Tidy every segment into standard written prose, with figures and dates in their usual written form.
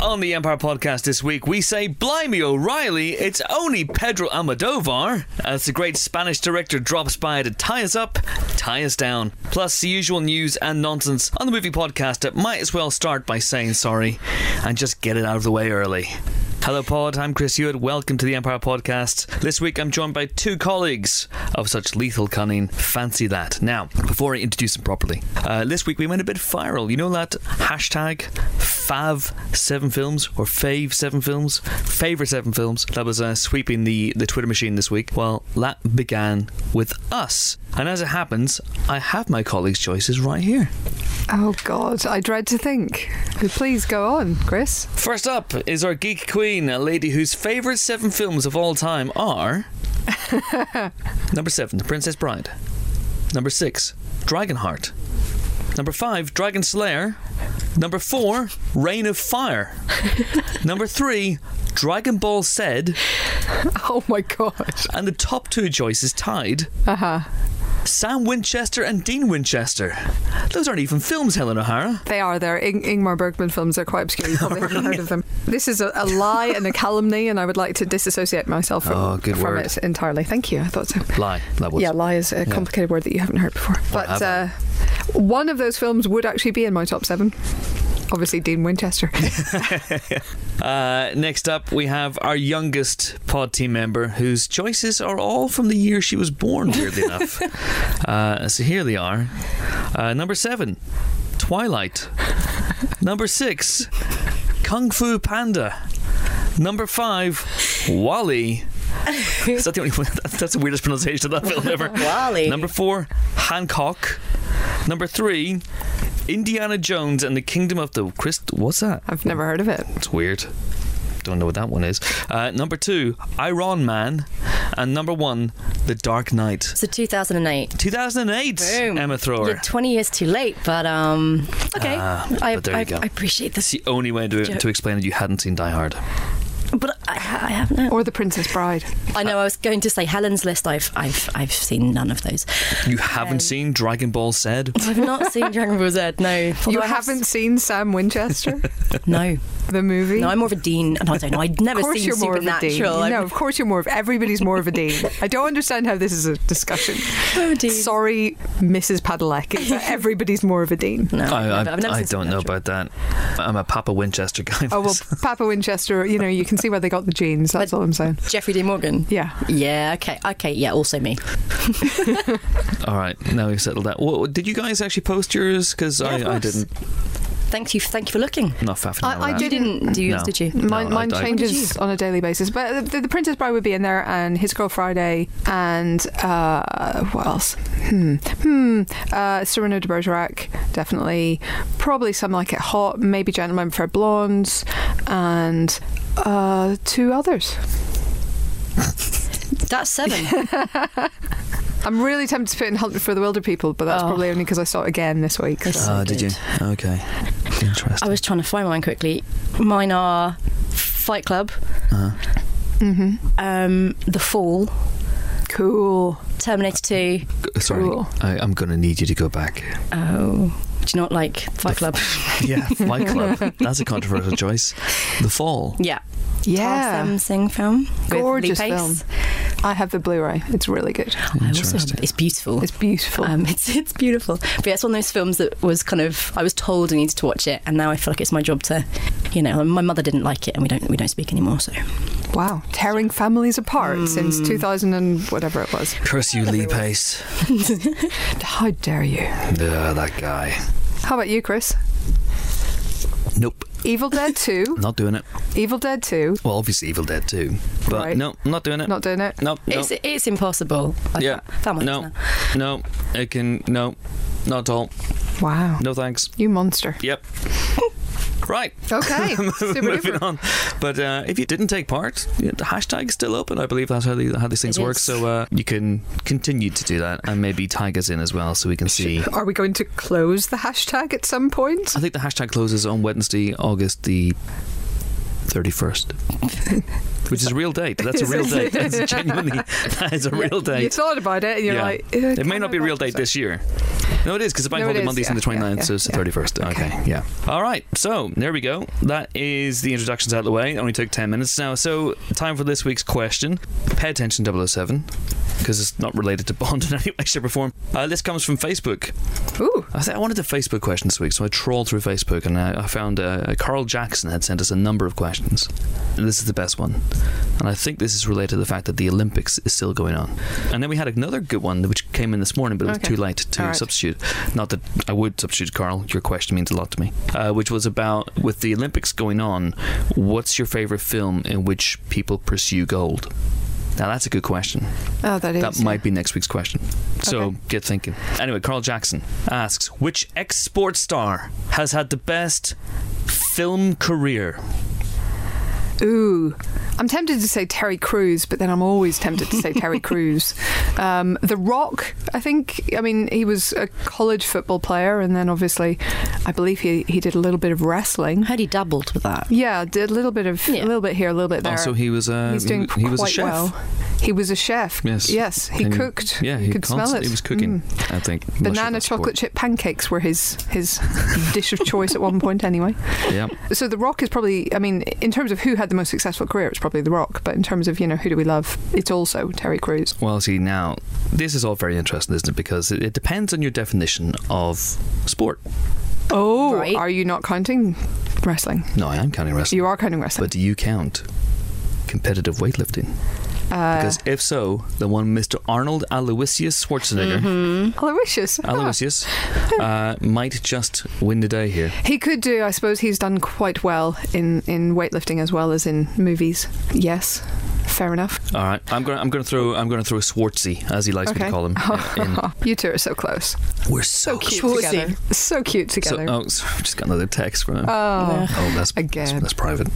on the Empire Podcast this week, we say, blimey O'Reilly, it's only Pedro Almodovar, as the great Spanish director drops by to tie us up, tie us down. Plus the usual news and nonsense on the movie podcast that might as well start by saying sorry and just get it out of the way early. Hello Pod, I'm Chris Hewitt, welcome to the Empire Podcast. This week I'm joined by two colleagues of such lethal cunning, fancy that. Now, before I introduce them properly, this week we went a bit viral. You know that hashtag Fav7Films or Fave7Films, Favourite 7 Films, that was sweeping the Twitter machine this week? Well, that began with us. And as it happens, I have my colleagues' choices right here. Oh God, I dread to think. Please go on, Chris. First up is our geek queen, a lady whose favourite 7 films of all time are number 7, The Princess Bride. Number 6, Dragonheart. Number 5, Dragon Slayer. Number 4, Reign of Fire. Number 3, Dragon Ball Z. Oh my God. And the top 2 choices tied. Sam Winchester and Dean Winchester. Those aren't even films, Helen O'Hara. They are. They're Ingmar Bergman films. They're quite obscure. You probably haven't heard of them. This is a lie and a calumny, and I would like to disassociate myself from it entirely. Thank you. I thought so. Lie. That was. Yeah, lie is a complicated word that you haven't heard before. But one of those films would actually be in my top 7. Obviously, Dean Winchester. Next up, we have our youngest pod team member, whose choices are all from the year she was born, weirdly enough. So here they are. Number 7, Twilight. Number 6, Kung Fu Panda. Number 5, WALL-E. Is that the only one? That's the weirdest pronunciation of that film ever. WALL-E. Number 4, Hancock. Number 3, Indiana Jones and the Kingdom of the What's that? I've never heard of it. It's weird. Don't know what that one is. Number 2, Iron Man. And number 1, The Dark Knight. So 2008. 2008. Boom. Emma Thrower. You're 20 years too late, but okay. But there you go. I appreciate this. It's the only way to explain that you hadn't seen Die Hard. But I haven't. Or The Princess Bride. I know. I was going to say Helen's list. I've seen none of those. You haven't seen Dragon Ball Z? I've not seen Dragon Ball Z. No. You haven't seen Sam Winchester? No. The movie? No, I'm more of a Dean. And I don't know. I'd never seen Supernatural. No, of course you're more of. Everybody's more of a Dean. I don't understand how this is a discussion. Oh, Dean. Sorry, Mrs. Padalecki. Everybody's more of a Dean. No, I don't know about that. I'm a Papa Winchester guy. Oh well, Papa Winchester. You know, you can see where they got the genes. That's all I'm saying. Jeffrey Dean Morgan. Yeah. Yeah. Okay. Yeah. Also me. All right. Now we've settled that. Well, did you guys actually post yours? Because I didn't. Thank you for looking. Not faffing around. I didn't do yours, did you? Mine changes on a daily basis. But the Princess Bride would be in there, and His Girl Friday, and what else? Cyrano de Bergerac, definitely. Probably Some Like It Hot, maybe Gentlemen Prefer Blondes, and 2 others. That's 7. I'm really tempted to put in Hunt for the Wilder People, but that's probably only because I saw it again this week. So did you? Okay. Interesting. I was trying to find mine quickly. Mine are Fight Club, The Fall, Cool, Terminator 2. Sorry, cool. I'm going to need you to go back. Oh, do you not like Fight Club? Yeah, Fight Club. That's a controversial choice. The Fall. Yeah. Yeah. Singh film. Gorgeous with Lee film. Pace. I have the Blu-ray. It's really good. It's beautiful. It's beautiful. It's beautiful. But yeah, it's one of those films that was kind of, I was told I needed to watch it, and now I feel like it's my job to, my mother didn't like it, and we don't speak anymore. So wow, tearing families apart since 2000 and whatever it was. Curse you, Lee Pace. How dare you? That guy. How about you, Chris? Nope. Evil Dead 2. Not doing it. Evil Dead 2. Well, obviously Evil Dead 2. But right. no, not doing it. Not doing it? Nope. It's impossible. Yeah. No, it can... No, not at all. Wow. No thanks. You monster. Yep. Right. Okay. Moving on. But if you didn't take part, the hashtag's still open. I believe that's how these things work. So you can continue to do that and maybe tag us in as well so we can see. Are we going to close the hashtag at some point? I think the hashtag closes on Wednesday, August the 31st. Which is a real date. That's a real date. That is a real date. You thought about it and you're like... it may not be a real date this year. No, it is, because the bank holiday Monday's on the 29th, so it's the 31st. Okay, yeah. All right, so there we go. That is the introductions out of the way. It only took 10 minutes now. So, time for this week's question. Pay attention, 007, because it's not related to Bond in any way, shape or form. This comes from Facebook. Ooh. I wanted a Facebook question this week, so I trawled through Facebook and I found Carl Jackson had sent us a number of questions. And this is the best one. And I think this is related to the fact that the Olympics is still going on. And then we had another good one which came in this morning, but it was too late to substitute. Not that I would substitute, Carl. Your question means a lot to me. Which was about, with the Olympics going on, what's your favourite film in which people pursue gold? Now, that's a good question. Oh, that is. That might be next week's question. So, get thinking. Anyway, Carl Jackson asks, which ex-sports star has had the best film career? Ooh. I'm tempted to say Terry Crews, but then I'm always tempted to say Terry Crews. The Rock, I think. I mean, he was a college football player, and then obviously, I believe he did a little bit of wrestling. Heard he dabbled with that. Yeah, did a little bit here, a little bit there. Also, he was He's doing he was quite a chef. Well. He was a chef. Yes. He cooked. Yeah, he could smell it. He was cooking, I think. Banana chocolate chip pancakes were his dish of choice at one point, anyway. Yeah. So The Rock is probably, I mean, in terms of who had the most successful career, it's probably The Rock. But in terms of, who do we love, it's also Terry Crews. Well, see, now, this is all very interesting, isn't it? Because it depends on your definition of sport. Oh, right. Are you not counting wrestling? No, I am counting wrestling. You are counting wrestling. But do you count competitive weightlifting? Because if so, the one Mr. Arnold Aloysius Schwarzenegger, Aloysius might just win the day here. He could do. I suppose he's done quite well in weightlifting as well as in movies. Yes. Fair enough. All right, I'm going to throw Schwartzy, as he likes me to call him. You two are so close. We're so cute Schwartzy. together. So cute together. Just got another text from him. That's private.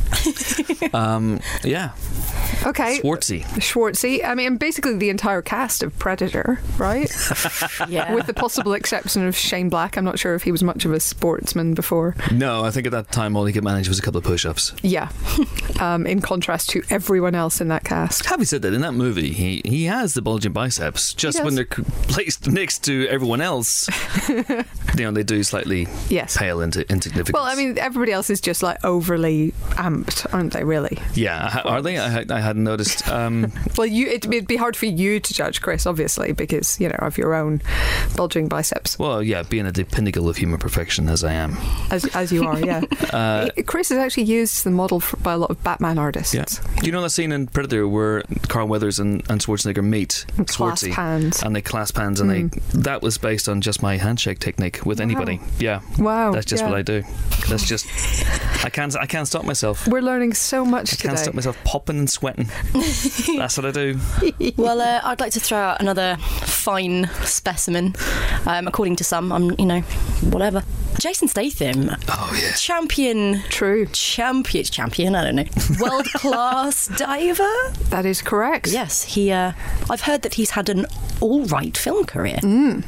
Yeah. Okay. Schwartzy. I mean, basically the entire cast of Predator, right? Yeah. With the possible exception of Shane Black. I'm not sure if he was much of a sportsman before. No, I think at that time all he could manage was a couple of push-ups. Yeah. In contrast to everyone else in that cast. Having said that, in that movie, he has the bulging biceps. Just when they're placed next to everyone else, they do slightly pale into insignificance. Well, I mean, everybody else is just like overly amped, aren't they? Really? Yeah, are they? I hadn't noticed. Well, it'd be hard for you to judge, Chris, obviously, because of your own bulging biceps. Well, yeah, being at the pinnacle of human perfection as I am, as you are, yeah. Chris is actually used as the model by a lot of Batman artists. Yeah. Do you know that scene in Predator where Carl Weathers and Schwarzenegger meet? Clasp hands. And they clasp hands, and that was based on just my handshake technique with anybody. Yeah. Wow. That's just what I do. That's just I can't stop myself. We're learning so much today. I can't stop myself popping and sweating. That's what I do. Well, I'd like to throw out another fine specimen. According to some, whatever. Jason Statham. Oh yeah. Champion. True. Champion. I don't know. World class diver. That is correct. Yes, he. I've heard that he's had an all right film career, and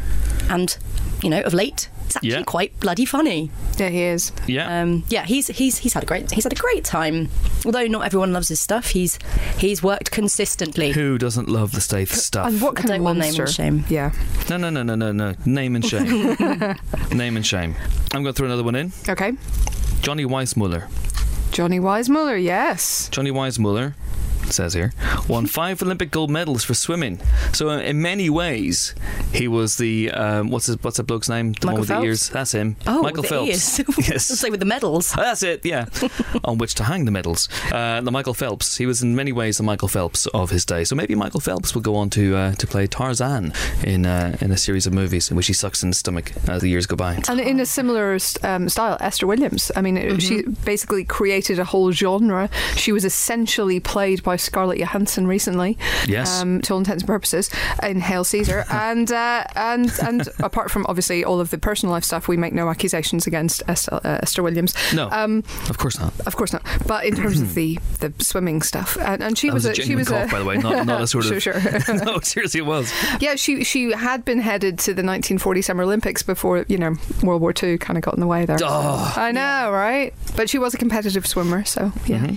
of late. It's actually quite bloody funny. Yeah, he is. Yeah. He's had a great time. Although not everyone loves his stuff, he's worked consistently. Who doesn't love the Statham stuff? And what kind of monster? Name and shame. Yeah. No. Name and shame. Name and shame. I'm going to throw another one in. Okay. Johnny Weissmuller. Johnny Weissmuller, yes. Johnny Weissmuller, it says here, won 5 Olympic gold medals for swimming. So in many ways, he was the what's that bloke's name? The Michael one with Phelps? the ears. That's him. Oh, Michael Phelps. Yes. Say with the medals. That's it. Yeah. On which to hang the medals. The Michael Phelps. He was in many ways the Michael Phelps of his day. So maybe Michael Phelps will go on to play Tarzan in a series of movies in which he sucks in the stomach as the years go by. And in a similar style, Esther Williams. I mean, she basically created a whole genre. She was essentially played by Scarlett Johansson recently. Yes. To all intents and purposes, in Hail Caesar. And apart from obviously all of the personal life stuff, we make no accusations against Esther Williams. No. Of course not. Of course not. But in terms of the swimming stuff, and she was a cough, by the way, not a sort of. Sure. No, seriously, it was. Yeah, she had been headed to the 1940 Summer Olympics before World War II kind of got in the way there. Oh. I know, right? But she was a competitive swimmer, so yeah.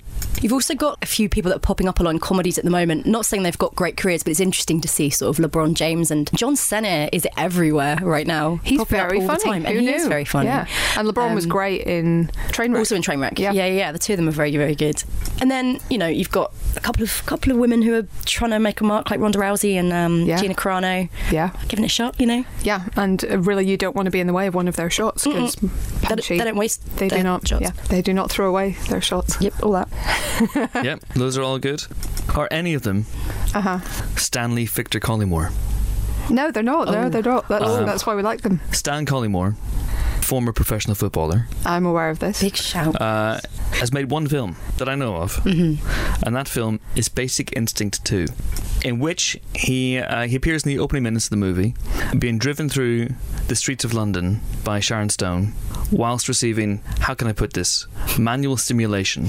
You've also got a few people that are popping up along comedies at the moment. Not saying they've got great careers, but it's interesting to see sort of LeBron James and John Cena is everywhere right now. He's popping up very all the funny. time, and he is very funny. Yeah, and LeBron was great in Trainwreck. Also in Trainwreck. Yeah. Yeah. The two of them are very, very good. And then you've got a couple of women who are trying to make a mark, like Ronda Rousey and Gina Carano. Yeah, giving it a shot. Yeah, and really, you don't want to be in the way of one of their shots because they don't waste. They do not. Shots. Yeah, they do not throw away their shots. Yep, all that. Yep, those are all good. Are any of them Stanley Victor Collymore? No, they're not. No, they're not. That's why we like them. Stan Collymore, former professional footballer, I'm aware of this. Big shout. has made one film that I know of, and that film is Basic Instinct 2, in which he appears in the opening minutes of the movie, being driven through the streets of London by Sharon Stone, whilst receiving, how can I put this, manual stimulation.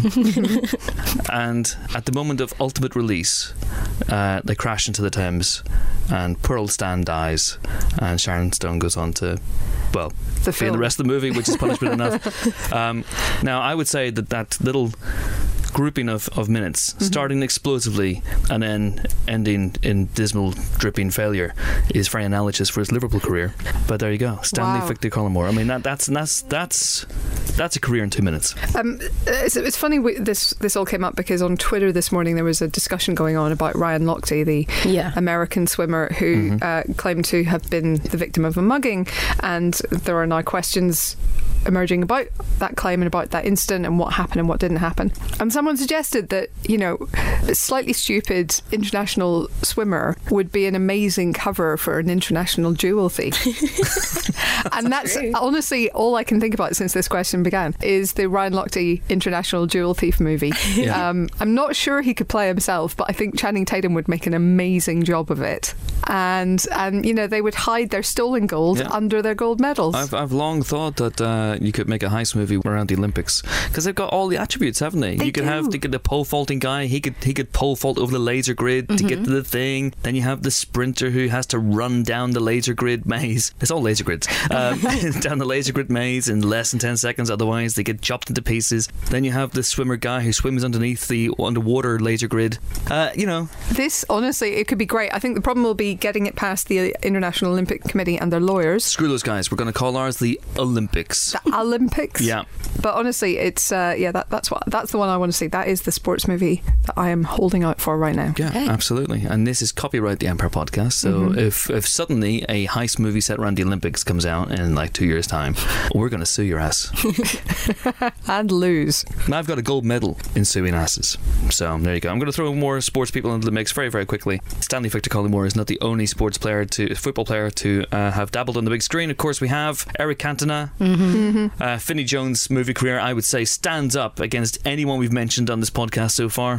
And at the moment of ultimate release, they crash into the Thames, and poor old Stan dies, and Sharon Stone goes on to, well, be in the rest of the movie, which is punishment enough. Now, I would say that little grouping of minutes, starting explosively and then ending in dismal, dripping failure, is very analogous for his Liverpool career. But there you go, Stanley Victor Collymore. I mean, that's a career in 2 minutes. It's funny this all came up because on Twitter this morning there was a discussion going on about Ryan Lochte, the American swimmer who claimed to have been the victim of a mugging, and there are now questions emerging about that claim and about that incident and what happened and what didn't happen. And someone suggested that, a slightly stupid international swimmer would be an amazing cover for an international jewel thief. And that's honestly all I can think about since this question began, is the Ryan Lochte International Jewel Thief movie. Yeah. I'm not sure he could play himself, but I think Channing Tatum would make an amazing job of it. And they would hide their stolen gold under their gold medals. I've long thought that you could make a heist movie around the Olympics, because they've got all the attributes, haven't they? You could have the pole vaulting guy. He could pole vault over the laser grid to get to the thing. Then you have the sprinter who has to run down the laser grid maze. It's all laser grids. Down the laser grid maze in less than 10 seconds, otherwise they get chopped into pieces. Then you have the swimmer guy who swims underneath the underwater laser grid. This, honestly, it could be great. I think the problem will be getting it past the International Olympic Committee and their lawyers. Screw those guys. We're going to call ours the Olympics. The Olympics? Yeah. But honestly, it's that's the one I want to see. That is the sports movie that I am holding out for right now. Yeah, absolutely. And this is copyright the Empire Podcast. So if suddenly a heist movie set around the Olympics comes out in like 2 years' time, we're going to sue your ass. And lose. And I've got a gold medal in suing asses. So there you go. I'm going to throw more sports people into the mix very, very quickly. Stanley Victor Collymore is not the only football player to have dabbled on the big screen. Of course, we have Eric Cantona. Finney Jones' movie career, I would say, stands up against anyone we've mentioned on this podcast so far.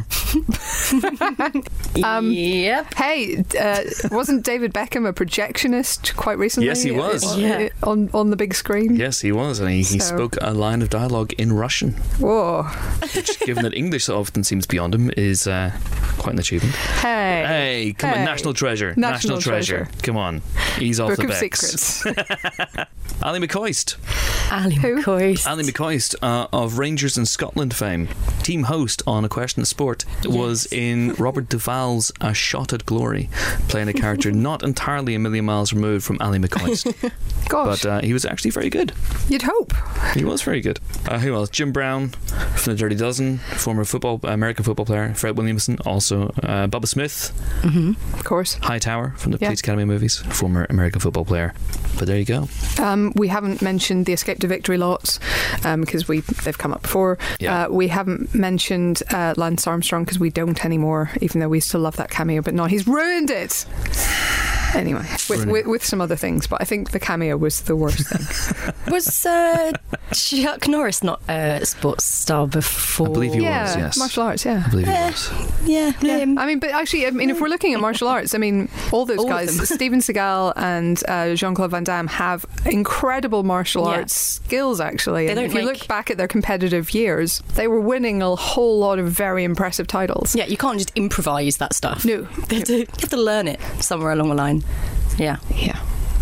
Yep. Hey, wasn't David Beckham a projectionist quite recently? Yes, he was. On the big screen. Yes, he was, and he spoke a line of dialogue in Russian. Whoa! Which, given that English so often seems beyond him, is quite an achievement. Hey, come on, national treasure. National treasure. Come on, ease off Book the of Becks. Secrets. Ali McCoist. Ali McCoist of Rangers in Scotland fame, team host on A Question of Sport, was in Robert Duvall's A Shot at Glory, playing a character not entirely a million miles removed from Ali McCoist. Gosh. But he was actually very good. You'd hope. He was very good. Who else? Jim Brown from the Dirty Dozen, former American football player. Fred Williamson, also. Bubba Smith, of course. Hightower from the Police Academy movies, former American football player. But there you go. We haven't mentioned the Escape to Victory lots because they've come up before. We haven't mentioned Lance Armstrong because we don't anymore, even though we still love that cameo. But no, he's ruined it. Anyway, with some other things, but I think the cameo was the worst thing. Was Chuck Norris not a sports star before? I believe he was, yes. Martial arts, yeah. I believe he was. Yeah. I mean, but actually, if we're looking at martial arts, I mean, all those guys, Steven Seagal and Jean-Claude Van Damme, have incredible martial arts skills, actually. And if you look back at their competitive years, they were winning a whole lot of very impressive titles. Yeah, you can't just improvise that stuff. No. You have to learn it somewhere along the line. Yeah. Yeah.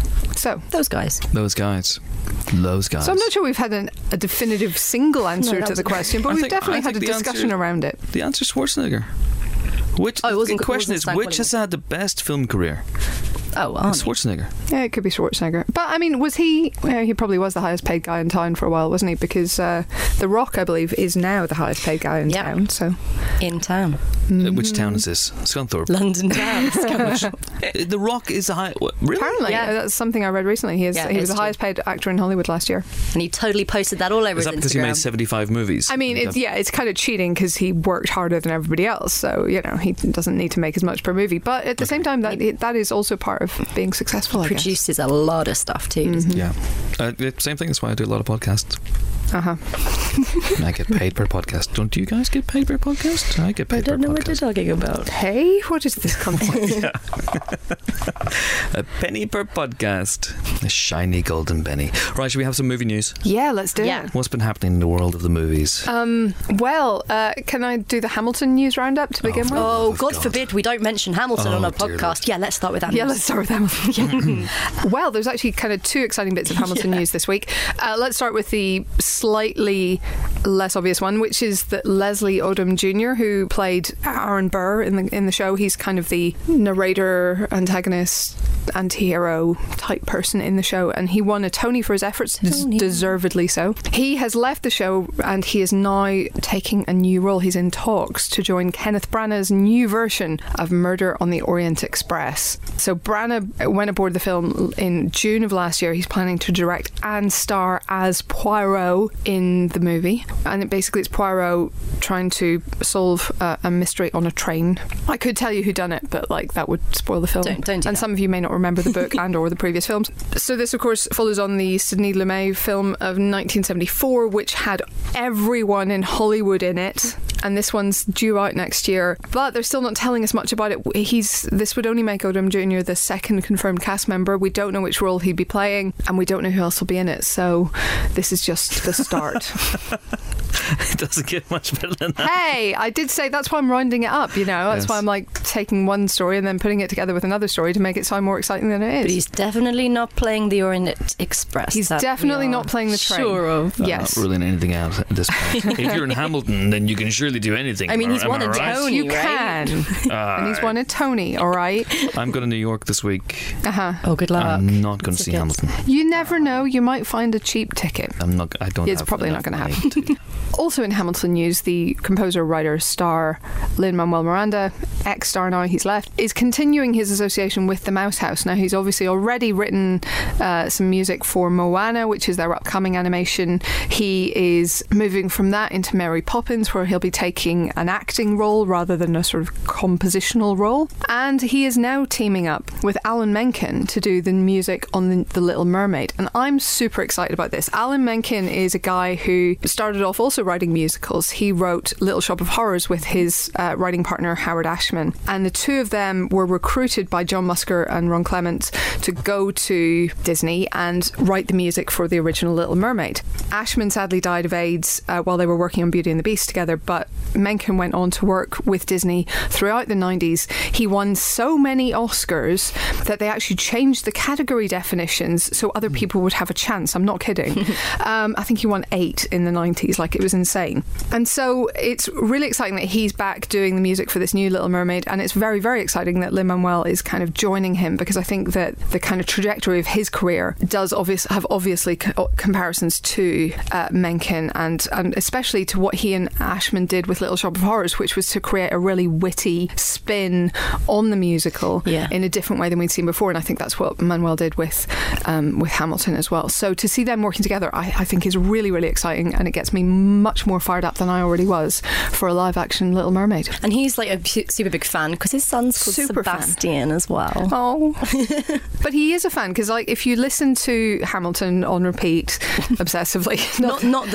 So Those guys. Those guys. So I'm not sure we've had a definitive single answer to the question, but we've definitely had a discussion around it. The answer is Schwarzenegger. The question is, which has had the best film career? Oh, Schwarzenegger. Yeah, it could be Schwarzenegger. But, I mean, was he... he probably was the highest paid guy in town for a while, wasn't he? Because The Rock, I believe, is now the highest paid guy in town. So in town. Which town is this? Scunthorpe. London town. The Rock is the high... Really? Apparently. Yeah. That's something I read recently. He was the highest paid actor in Hollywood last year. And he totally posted that all over his Instagram. Is that because he made 75 movies? I mean, it's kind of cheating because he worked harder than everybody else. So, he doesn't need to make as much per movie. But at the same time, that is also part of being successful. Produces a lot of stuff too, doesn't he? Yeah. Same thing. That's why I do a lot of podcasts. Uh-huh. I get paid per podcast. Don't you guys get paid per podcast? I get paid per podcast. I don't know what you're talking about. Hey, what is this concept? A penny per podcast. A shiny golden penny. Right, should we have some movie news? Yeah, let's do it. What's been happening in the world of the movies? Can I do the Hamilton news roundup to begin with? Oh, God forbid we don't mention Hamilton on our podcast. Lord. Yeah, let's start with that. Yeah, let's start with Hamilton. Well, there's actually kind of two exciting bits of Hamilton news this week. Let's start with the slightly less obvious one, which is that Leslie Odom Jr., who played Aaron Burr in the show, he's kind of the narrator, antagonist, anti-hero type person in the show, and he won a Tony for his efforts, deservedly so. He has left the show and he is now taking a new role. He's in talks to join Kenneth Branagh's new version of Murder on the Orient Express. So Branagh went aboard the film in June of last year. He's planning to direct and star as Poirot in the movie, and it's Poirot trying to solve a mystery on a train. I could tell you who done it, but that would spoil the film. Don't do and that. Some of you may not remember the book and or the previous films. So this, of course, follows on the Sidney Lumet film of 1974, which had everyone in Hollywood in it. And this one's due out next year, but they're still not telling us much about it. This would only make Odom Jr. the second confirmed cast member. We don't know which role he'd be playing, and we don't know who else will be in it. So this is just the start. It doesn't get much better than that. Hey, I did say that's why I'm rounding it up. That's why I'm taking one story and then putting it together with another story to make it sound more exciting than it is. But he's definitely not playing the Orient Express. He's definitely not playing the train. Sure of. Yes. I'm not ruling anything out at this point. If you're in Hamilton, then you can surely do anything. I mean, he's won a Tony, You right? can. And he's won a Tony, all right? I'm going to New York this week. Oh, good luck. I'm not going to see Hamilton. You never know. You might find a cheap ticket. I don't. It's probably not going to happen. Also in Hamilton news, the composer, writer, star Lin-Manuel Miranda, ex-star now, he's left, is continuing his association with the Mouse House. Now, he's obviously already written some music for Moana, which is their upcoming animation. He is moving from that into Mary Poppins, where he'll be taking an acting role rather than a sort of compositional role. And he is now teaming up with Alan Menken to do the music on The Little Mermaid. And I'm super excited about this. Alan Menken is a guy who started off also writing musicals. He wrote Little Shop of Horrors with his writing partner Howard Ashman, and the two of them were recruited by John Musker and Ron Clements to go to Disney and write the music for the original Little Mermaid. Ashman sadly died of AIDS while they were working on Beauty and the Beast together, but Menken went on to work with Disney throughout the 90s. He won so many Oscars that they actually changed the category definitions so other people would have a chance. I'm not kidding. I think he won 8 in the 90s. It was insane. And so it's really exciting that he's back doing the music for this new Little Mermaid, and it's very, very exciting that Lin-Manuel is kind of joining him, because I think that the kind of trajectory of his career does have comparisons to Menken, and especially to what he and Ashman did with Little Shop of Horrors, which was to create a really witty spin on the musical in a different way than we'd seen before. And I think that's what Manuel did with Hamilton as well. So to see them working together, I think is really, really exciting, and it gets me much more fired up than I already was for a live action Little Mermaid. And he's a super big fan because his son's called Sebastian as well. Oh. But he is a fan because if you listen to Hamilton on repeat obsessively, not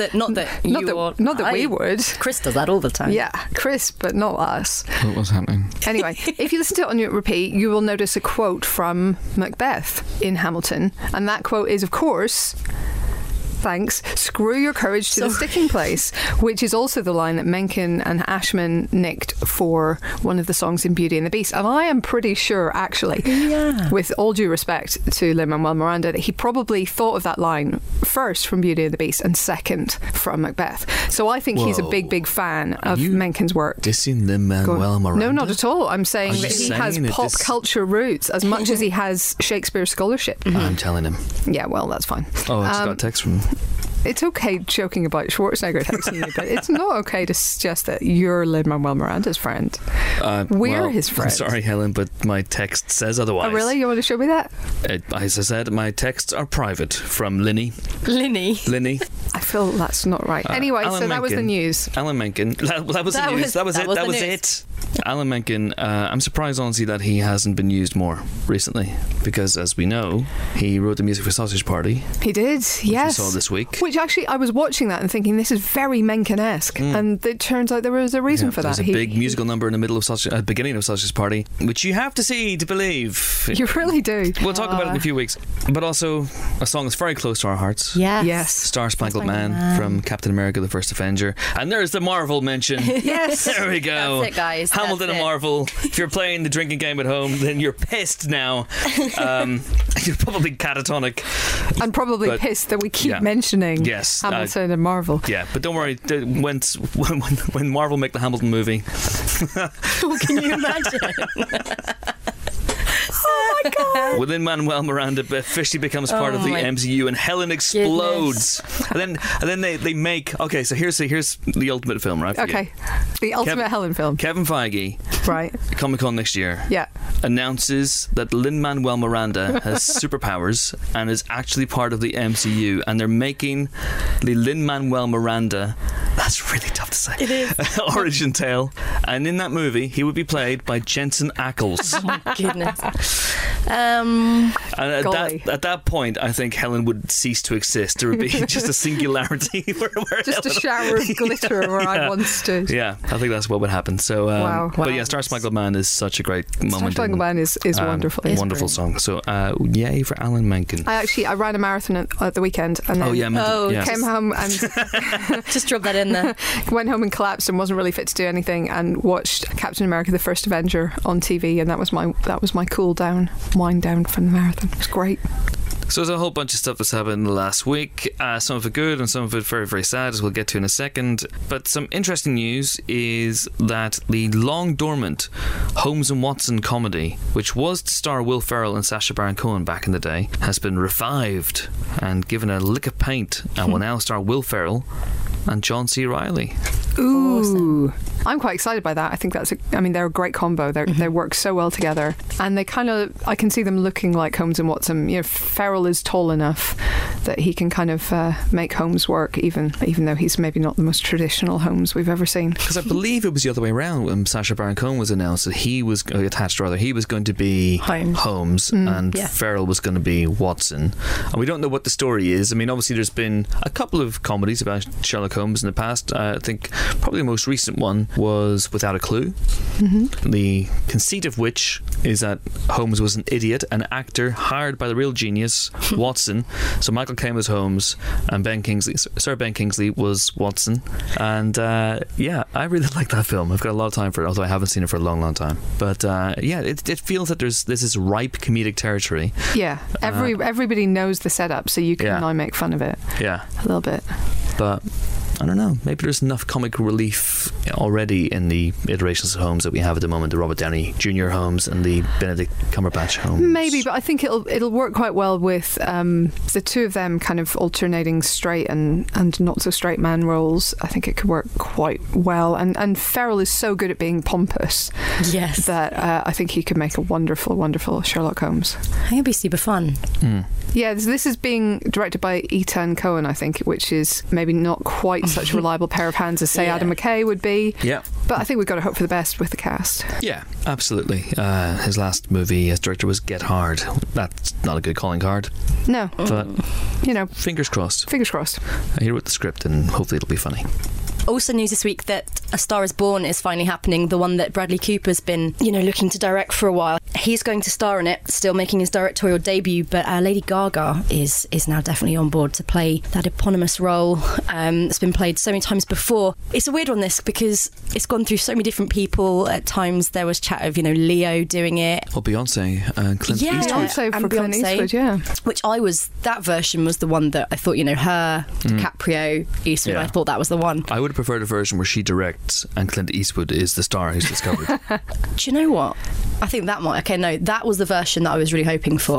that we would. Chris does that all the time. Yeah, Chris, but not us. What was happening? Anyway, if you listen to it on repeat, you will notice a quote from Macbeth in Hamilton, and that quote is, of course, Thanks. Screw your courage to the sticking place, which is also the line that Menken and Ashman nicked for one of the songs in Beauty and the Beast. And I am pretty sure, actually, with all due respect to Lin-Manuel Miranda, that he probably thought of that line first from Beauty and the Beast and second from Macbeth. So I think he's a big, big fan of Menken's work. Dissing Lin-Manuel Miranda? No, not at all. I'm saying that he has pop culture roots as much as he has Shakespeare scholarship. I'm telling him. Yeah, well, that's fine. Oh, I just got a text from him. It's okay joking about Schwarzenegger texting you, but it's not okay to suggest that you're Lin-Manuel Miranda's friend. We're his friend. I'm sorry, Helen, but my text says otherwise. Oh, really? You want to show me that? As I said, my texts are private from Linny. Linny. I feel that's not right. Anyway, Alan so that was the news. Alan Menken. That was the news. That was it. Alan Menken, I'm surprised, honestly, that he hasn't been used more recently. Because, as we know, he wrote the music for Sausage Party. He did, yes. We saw this week. Which actually, I was watching that and thinking, this is very Menken-esque. And it turns out there was a reason for that. There's a big musical number in the middle of beginning of Sausage Party, which you have to see to believe. You really do. We'll talk about it in a few weeks. But also, a song that's very close to our hearts. Yes. Star Spangled Man from Captain America: The First Avenger. And there's the Marvel mention. Yes. There we go. That's it, guys. Hamilton and Marvel. If you're playing the drinking game at home, then you're pissed now. You're probably catatonic. And probably pissed that we keep mentioning Hamilton and Marvel. Yeah, but don't worry. When Marvel make the Hamilton movie... Can you imagine? Oh my God! Well, Lin-Manuel Miranda officially becomes part of the MCU, and Helen explodes. And then they make. Okay, so here's the ultimate film, right? Okay, the ultimate Helen film. Kevin Feige, right? Comic-Con next year. Yeah. Announces that Lin-Manuel Miranda has superpowers and is actually part of the MCU, and they're making the Lin-Manuel Miranda. That's really tough to say. It is. Origin tale, and in that movie, he would be played by Jensen Ackles. Oh my goodness. And at that point, I think Helen would cease to exist. There would be just a singularity where just Helen a shower of glitter where I once stood. Yeah, I think that's what would happen. So, but yeah, Star Spangled Man is such a great moment. Star Spangled Man is wonderful. It's wonderful song. So, yay for Alan Menken. I ran a marathon at the weekend, and then came home and just drop that in there. Went home and collapsed and wasn't really fit to do anything, and watched Captain America: The First Avenger on TV, and that was my cool down, wind down from the marathon. It was great. So there's a whole bunch of stuff that's happened in the last week. Some of it good and some of it very, very sad, as we'll get to in a second. But some interesting news is that the long dormant Holmes and Watson comedy, which was to star Will Ferrell and Sacha Baron Cohen back in the day, has been revived and given a lick of paint, and will now star Will Ferrell and John C. Reilly. Ooh. Awesome. I'm quite excited by that. I think they're a great combo. They work so well together, and I can see them looking like Holmes and Watson. You know, Ferrell is tall enough that he can kind of make Holmes work, even though he's maybe not the most traditional Holmes we've ever seen. Because I believe it was the other way around when Sacha Baron Cohen was announced that he was going to be Holmes and Ferrell was going to be Watson. And we don't know what the story is. I mean, obviously there's been a couple of comedies about Sherlock Holmes in the past. I think probably the most recent one was Without a Clue. Mm-hmm. The conceit of which is that Holmes was an idiot, an actor hired by the real genius, Watson. So Michael Caine was Holmes and Sir Ben Kingsley was Watson. And I really like that film. I've got a lot of time for it, although I haven't seen it for a long, long time. But it feels that this is ripe comedic territory. Yeah, everybody knows the setup, so you can now make fun of it. Yeah, a little bit. But I don't know, maybe there's enough comic relief already in the iterations of Holmes that we have at the moment, the Robert Downey Jr. Holmes and the Benedict Cumberbatch Holmes. Maybe, but I think it'll work quite well with the two of them kind of alternating straight and not so straight man roles. I think it could work quite well, and Ferrell is so good at being pompous that I think he could make a wonderful, wonderful Sherlock Holmes. I think it'd be super fun. Yeah, this is being directed by Ethan Cohen, I think, which is maybe not quite such a reliable pair of hands as, say, Adam McKay would be. Yeah. But I think we've got to hope for the best with the cast. Yeah, absolutely. His last movie as director was Get Hard. That's not a good calling card. No. But, fingers crossed. Fingers crossed. I hear with the script, and hopefully it'll be funny. Also news this week that A Star Is Born is finally happening, the one that Bradley Cooper's been, looking to direct for a while. He's going to star in it, still making his directorial debut, but Lady Gaga is now definitely on board to play that eponymous role. It's been played so many times before. It's a weird one, this, because it's gone through so many different people. At times there was chat of, Leo doing it. Or Beyonce and Clint Eastwood. Beyonce for Clint Eastwood, yeah. Which that version was the one that I thought, her, DiCaprio, Eastwood, I thought that was the one. I would have preferred a version where she directs and Clint Eastwood is the star who's discovered. Do you know what? I think that might... Okay, no, that was the version that I was really hoping for.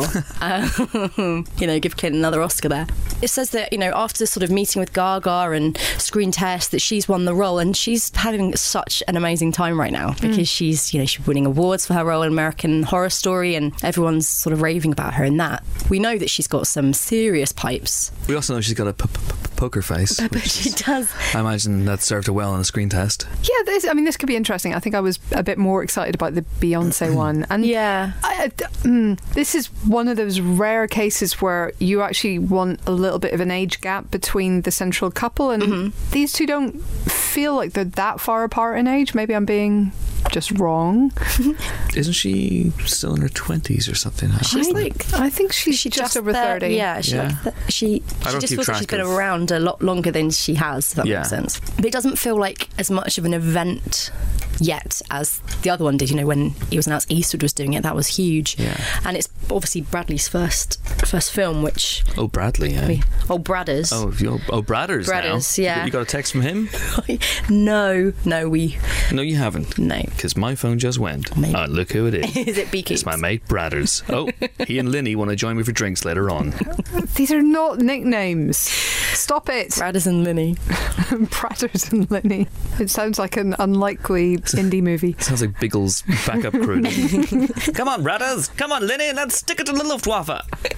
Give Clint another Oscar there. It says that, after sort of meeting with Gaga and screen test, that she's won the role, and she's having such an amazing time right now because she's winning awards for her role in American Horror Story, and everyone's sort of raving about her in that. We know that she's got some serious pipes. We also know she's got a poker face. She does. I imagine that served her well on a screen test. Yeah, this could be interesting. I think I was a bit more excited about the Beyonce one. And yeah. This is one of those rare cases where you actually want a little bit of an age gap between the central couple, and these two don't feel like they're that far apart in age. Maybe I'm being just wrong. Isn't she still in her 20s or something? I think she's just over 30. Yeah, she just feels like she's been around a lot longer than she has, if that makes sense. But it doesn't feel like as much of an event yet as the other one did. when it was announced Eastwood was doing it, that was huge. And it's obviously Bradley's first film, which Bradley, yeah. Bradders. Bradders now. Yeah. You got a text from him? No, you haven't. No, because my phone just went. Oh, look who it is. Is it Beaky? It's my mate Bradders. Oh, he and Linny want to join me for drinks later on. These are not nicknames. Stop it. Bradders and Linny. Bradders and Linny. It sounds like an unlikely indie movie. Sounds like Biggles' backup crew. Come on, Bradders. Come on, Linny. Let's stick it to the Luftwaffe.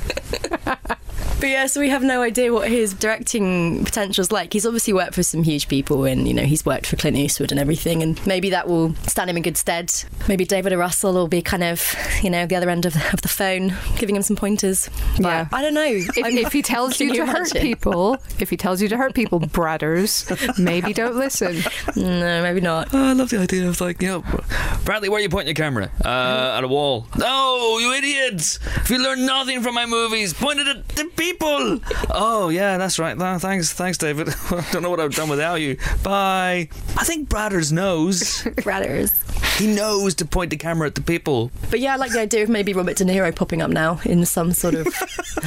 But yeah, so we have no idea what his directing potential's like. He's obviously worked for some huge people, and he's worked for Clint Eastwood and everything, and maybe that will stand him in good stead. Maybe David O. Russell will be kind of the other end of the phone, giving him some pointers. But I don't know. If he tells you to hurt people, Bradders, maybe don't listen. No, maybe not. I love the idea of Bradley, where are you pointing your camera? At a wall. No, you idiots! If you learn nothing from my movies, point it at the people. Oh yeah, that's right. Thanks, David. I don't know what I've done without you. Bye. I think Bradders knows. Bradders. He knows to point the camera at the people. But yeah, I like the idea of maybe Robert De Niro popping up now in some sort of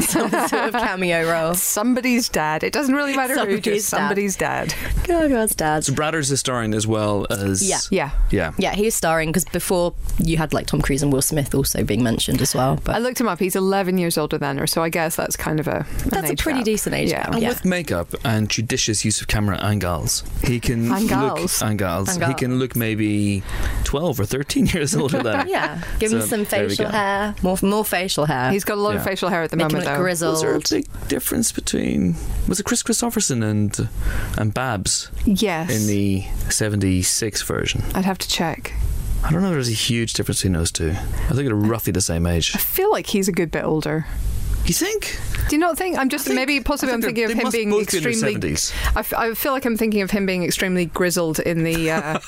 cameo role. Somebody's dad. It doesn't really matter who, just somebody's dad. God's dad. So Bradders is starring as well as... Yeah, he's starring, because before you had Tom Cruise and Will Smith also being mentioned as well. But I looked him up. He's 11 years older than her, so I guess that's kind of a pretty decent age gap. And with makeup and judicious use of camera angles, he can he can look maybe 12 or 13 years older than her. Yeah, give him some facial hair, more facial hair. He's got a lot of facial hair at the moment, though. Grizzled. Was there a big difference between... Was it Chris Christopherson and Babs? Yes. In the 76 version? I'd have to check. I don't know if there's a huge difference between those two. I think they're roughly the same age. I feel like he's a good bit older. You think? Do you not think? I'm thinking of him being extremely... I feel like I'm thinking of him being extremely grizzled in the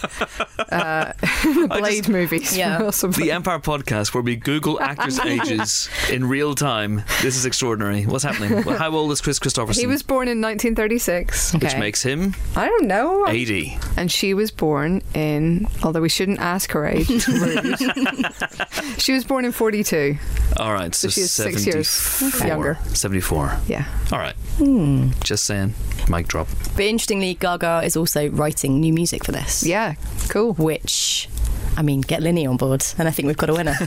Blade movies. Yeah. The Empire podcast, where we Google actors' ages in real time. This is extraordinary. What's happening? Well, how old is Chris Christopherson? He was born in 1936. Which makes him... I don't know. 80. And she was born in... Although we shouldn't ask her age. It's rude. She was born in 42. All right, so she's 6 years younger. 74. Yeah. All right. Just saying. Mic drop. But interestingly, Gaga is also writing new music for this. Yeah, cool. Which... get Linny on board, and I think we've got a winner.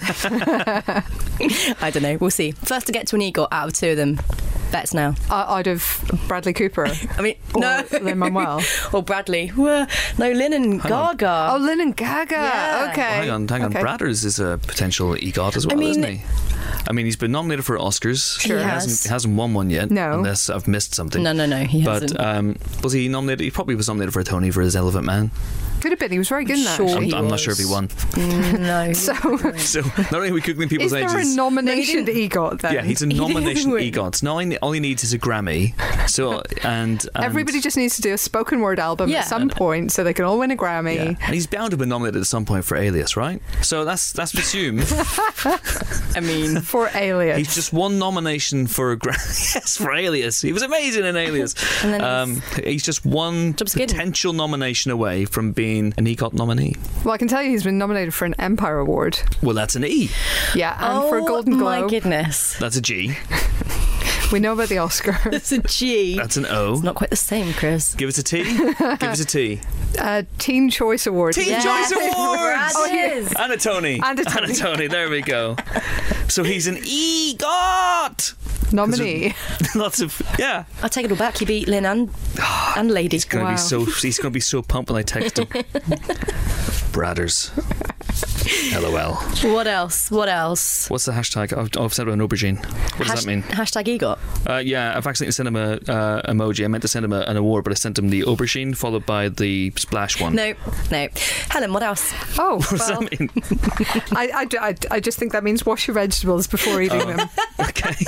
I don't know. We'll see. First to get to an EGOT out of two of them. Bets now. Out of Bradley Cooper. No. Lin-Manuel. Or Bradley. No, Lynn and Gaga. Oh, Lynn and Gaga. Yeah. Okay. Hang on. Bradders is a potential EGOT as well, isn't he? I mean, he's been nominated for Oscars. Sure. He He has. hasn't won one yet. No. Unless I've missed something. No, he But hasn't. was he nominated? He probably was nominated for a Tony for his Elephant Man. Could have been. He was very good in that. Sure. actually. I'm not sure if he won. No. So, So not only are we googling is people's there ages. a nomination that he got then? Yeah, he's a didn't nomination win. EGOT. Now all he needs is a Grammy. So and Everybody just needs to do a spoken word album Yeah. at some point so they can all win a Grammy. yeah. And he's bound to be nominated at some point for Alias, right? So that's assumed. I mean, For Alias. He's just one nomination for a Grammy. Yes, for Alias. He was amazing in Alias. And then he's just one Job's good. potential nomination away from being an EGOT nominee. Well, I can tell you he's been nominated for an Empire Award. Well, that's an E. Yeah, and for a Golden my Globe. goodness. That's a G. We know about the Oscar. It's a G. That's an O. It's not quite the same, Chris. Give us a T. Give us a T. Teen Choice Award. Teen Choice Awards! Oh, it is. And a Tony. And a Tony. There we go. So he's an EGOT. Nominee. Lots of I take it all back. You beat Lynn and Lady. He's gonna be so pumped when I text him. Bradders. LOL. What else? What's the hashtag? I've said an aubergine. What does that mean? Hashtag EGOT. Yeah, I've accidentally sent him a emoji. I meant to send him an award, but I sent him the aubergine followed by the splash one. No. Helen, what else? Oh, What does well, that mean? I just think that means wash your vegetables before eating them. Okay.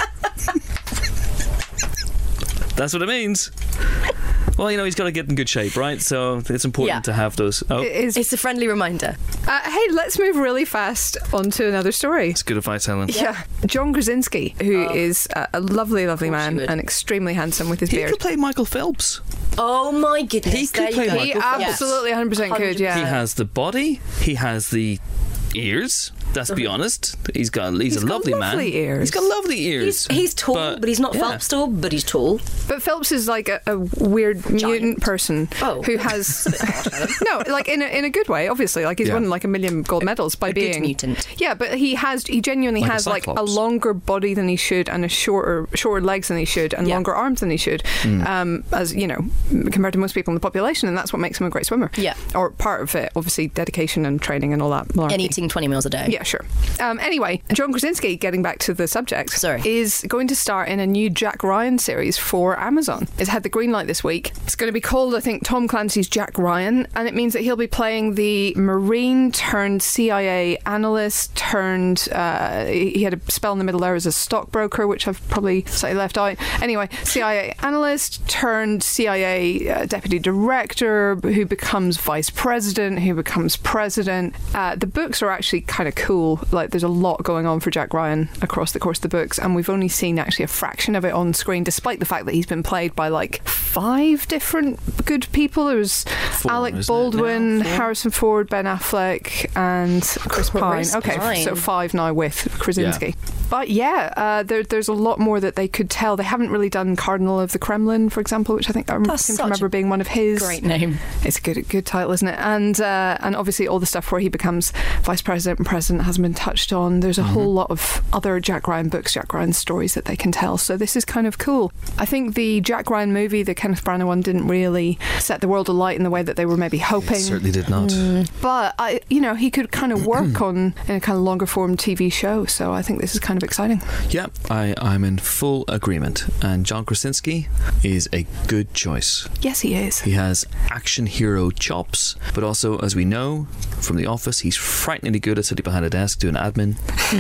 That's what it means. Well, he's got to get in good shape, right? So it's important to have those. Oh, It is. It's a friendly reminder. Hey, let's move really fast onto another story. it's good advice, Helen. Yeah. John Krasinski, who is a lovely, lovely course man he would. and extremely handsome with his He beard. could play Michael Phelps. Oh my goodness. He could there you play go. Michael He Phelps. absolutely 100% could, yeah. He has the body. He has the ears. Let's be honest. He's a lovely man. lovely ears. He's got lovely ears. He's tall, but he's not Phelps tall, but he's tall. But Phelps is like a weird mutant person who has no, like in a good way. Obviously, like he's won like 1 million gold medals by A being good mutant. Yeah, but he genuinely Like a has like a cyclops. longer body than he should, and a shorter legs than he should, and Yeah. longer arms than he should. As compared to most people in the population, and that's what makes him a great swimmer. Yeah. or part of it, obviously, dedication and training and all that. malarkey. And eating 20 meals a day. Yeah, sure. Anyway, John Krasinski, getting back to the subject, is going to star in a new Jack Ryan series for Amazon. It's had the green light this week. It's going to be called, I think, Tom Clancy's Jack Ryan, and it means that he'll be playing the Marine turned CIA analyst turned. He had a spell in the middle there as a stockbroker, which I've probably slightly left out. Anyway, CIA analyst turned CIA deputy director who becomes vice president, who becomes president. The books are actually kind of cool. Like, there's a lot going on for Jack Ryan across the course of the books, and we've only seen actually a fraction of it on screen, despite the fact that he's been played by like 5 different good people. There was 4, Alec isn't it Baldwin, now? 4? Harrison Ford, Ben Affleck, and Chris Pine. Okay, Pine. so 5 now with Krasinski. But there's a lot more that they could tell. They haven't really done Cardinal of the Kremlin, for example, which I think I That's seem to such remember a being one of his. Great name. It's a good title, isn't it? And obviously all the stuff where he becomes vice president and president hasn't been touched on. There's a whole lot of other Jack Ryan books, Jack Ryan stories that they can tell. So this is kind of cool. I think the Jack Ryan movie, the Kenneth Branagh one, didn't really set the world alight in the way that they were maybe hoping. It certainly did not. But he could kind of work on in a kind of longer form TV show. So I think this is kind of exciting. Yeah, I'm in full agreement. And John Krasinski is a good choice. Yes, he is. He has action hero chops, but also, as we know from The Office, he's frighteningly good at sitting behind a desk doing admin,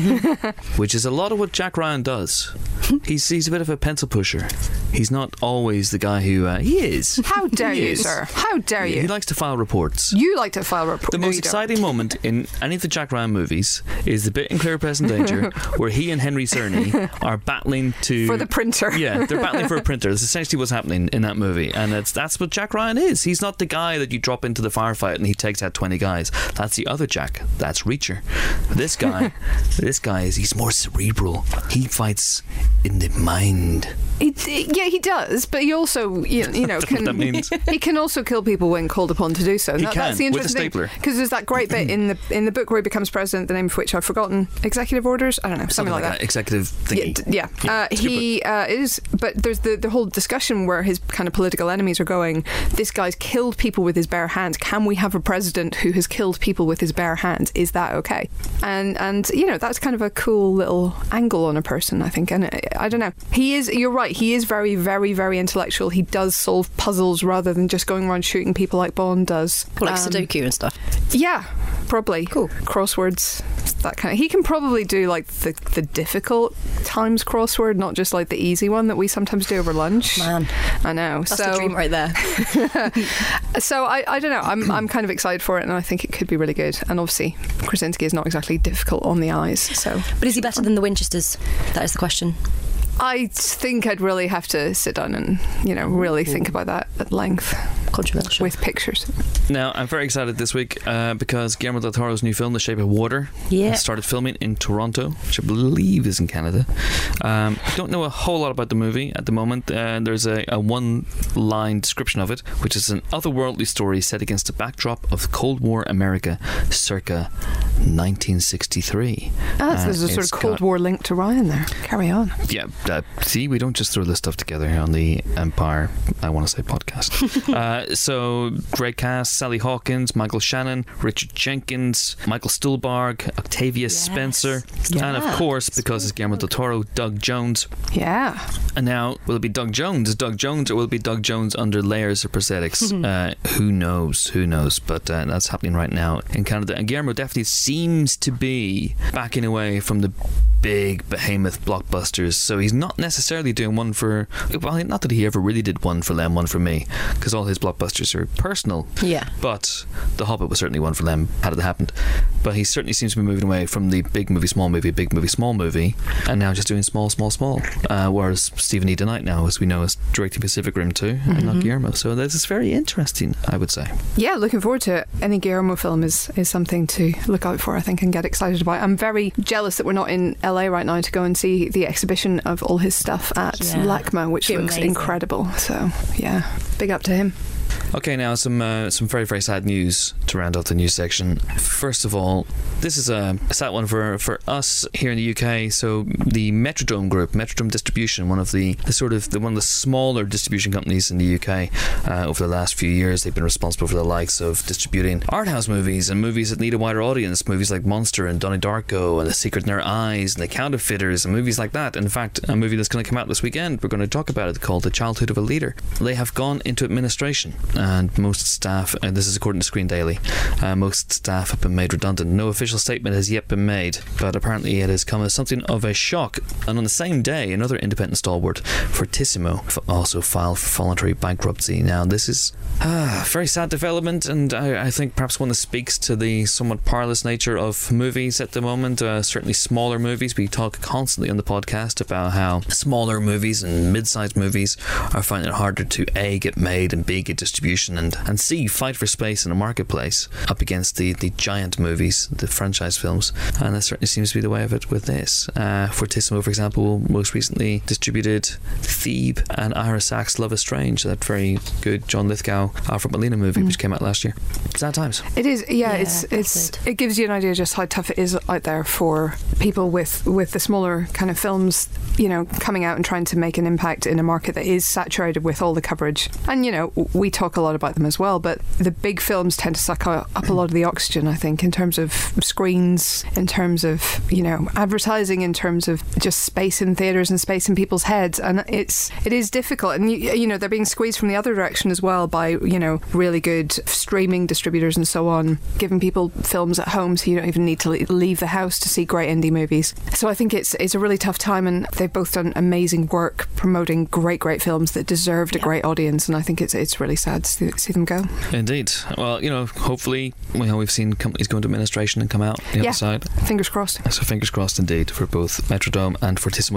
which is a lot of what Jack Ryan does. He's a bit of a pencil pusher. He's not always the guy who he is. How dare He you, is. sir? How dare He you? likes to file reports. You like to file reports. The most exciting moment in any of the Jack Ryan movies is the bit in Clear Present Danger where he and Henry Czerny are battling for the printer. Yeah, they're battling for a printer. That's essentially what's happening in that movie, and that's what Jack Ryan is. He's not the guy that you drop into the firefight and he takes out 20 guys. That's the other Jack. That's Reacher. This guy he's more cerebral. He fights in the mind. He does, but he also, you know, can. What that means. He can also kill people when called upon to do so. He That's the can, with a interesting stapler. because there's that great bit in the book where he becomes president, the name of which I've forgotten. Executive orders, I don't know, something like that. Executive thingy. He is, but there's the whole discussion where his kind of political enemies are going, this guy's killed people with his bare hands. Can we have a president who has killed people with his bare hands? Is that okay? And you know, that's kind of a cool little angle on a person, I think. And I don't know. You're right, he is very, very, very intellectual. He does solve puzzles rather than just going around shooting people like Bond does. Like Sudoku and stuff. Yeah, probably. Cool. Crosswords, that kind of. He can probably do like the difficult times crossword, not just like the easy one that we sometimes do over lunch. Man, I know. That's the dream right there. So I don't know. I'm kind of excited for it, and I think it could be really good. And obviously, Krasinski is not exactly difficult on the eyes. So, but is he better than the Winchesters? That is the question. I think I'd really have to sit down and, you know, really think about that at length. Controversial. With pictures. Now, I'm very excited this week because Guillermo del Toro's new film, The Shape of Water, started filming in Toronto, which I believe is in Canada. Don't know a whole lot about the movie at the moment. There's a one-line description of it, which is an otherworldly story set against the backdrop of Cold War America circa 1963. There's a sort of Cold War link to Ryan there. Carry on. Yeah, see, we don't just throw this stuff together here on the Empire, I want to say, podcast. So, great cast: Sally Hawkins, Michael Shannon, Richard Jenkins, Michael Stuhlbarg, Octavia Spencer, and of course, because it's Guillermo del Toro, Doug Jones. Yeah. And now, will it be Doug Jones, or will it be Doug Jones under layers of prosthetics? Who knows? But that's happening right now in Canada. And Guillermo definitely seems to be backing away from the big behemoth blockbusters, so he's not necessarily doing one for, well, not that he ever really did one for them, one for me, because all his blockbusters are personal. Yeah. But The Hobbit was certainly one for them, had it happened. But he certainly seems to be moving away from the big movie, small movie, big movie, small movie, and now just doing small. Whereas Stephen E. DeKnight now, as we know, is directing Pacific Rim 2 and not Guillermo. So this is very interesting, I would say. Yeah, looking forward to it. Any Guillermo film is something to look out for, I think, and get excited about. I'm very jealous that we're not in LA right now to go and see the exhibition of all his stuff at LACMA, which looks incredible. So, yeah, big up to him. Okay, now some very, very sad news to round off the news section. First of all, this is a sad one for us here in the UK. So the Metrodome Group, Metrodome Distribution, one of the smaller distribution companies in the UK, over the last few years, they've been responsible for the likes of distributing art house movies and movies that need a wider audience, movies like Monster and Donnie Darko and The Secret in Their Eyes and The Counterfeiters and movies like that. In fact, a movie that's going to come out this weekend, we're going to talk about it, called The Childhood of a Leader. They have gone into administration, and most staff, and this is according to Screen Daily, most staff have been made redundant. No official statement has yet been made, but apparently it has come as something of a shock. And on the same day, another independent stalwart, Fortissimo, also filed for voluntary bankruptcy. Now, this is a very sad development, and I think perhaps one that speaks to the somewhat powerless nature of movies at the moment, certainly smaller movies. We talk constantly on the podcast about how smaller movies and mid-sized movies are finding it harder to A, get made, and B, get distribution, and C, fight for space in a marketplace up against the giant movies, the franchise films. And that certainly seems to be the way of it with this. Fortissimo, for example, most recently distributed Thebe and Ira Sachs' Love is Strange, that very good John Lithgow, Alfred Molina movie, which came out last year. Sad times. It is, it gives you an idea just how tough it is out there for people with the smaller kind of films, you know, coming out and trying to make an impact in a market that is saturated with all the coverage. And, you know, we talk a lot about them as well, but the big films tend to suck up a lot of the oxygen, I think, in terms of screens, in terms of, you know, advertising, in terms of just space in theatres and space in people's heads. And it is difficult. And, you know, they're being squeezed from the other direction as well by, you know, really good streaming distributors and so on, giving people films at home so you don't even need to leave the house to see great indie movies. So I think it's a really tough time, and they've both done amazing work promoting great films that deserved a great audience, and I think it's really sad to see them go. Indeed. Well, you know, hopefully, we've seen companies go into administration and come out the other side. Fingers crossed. So fingers crossed indeed for both Metrodome and Fortissimo Films.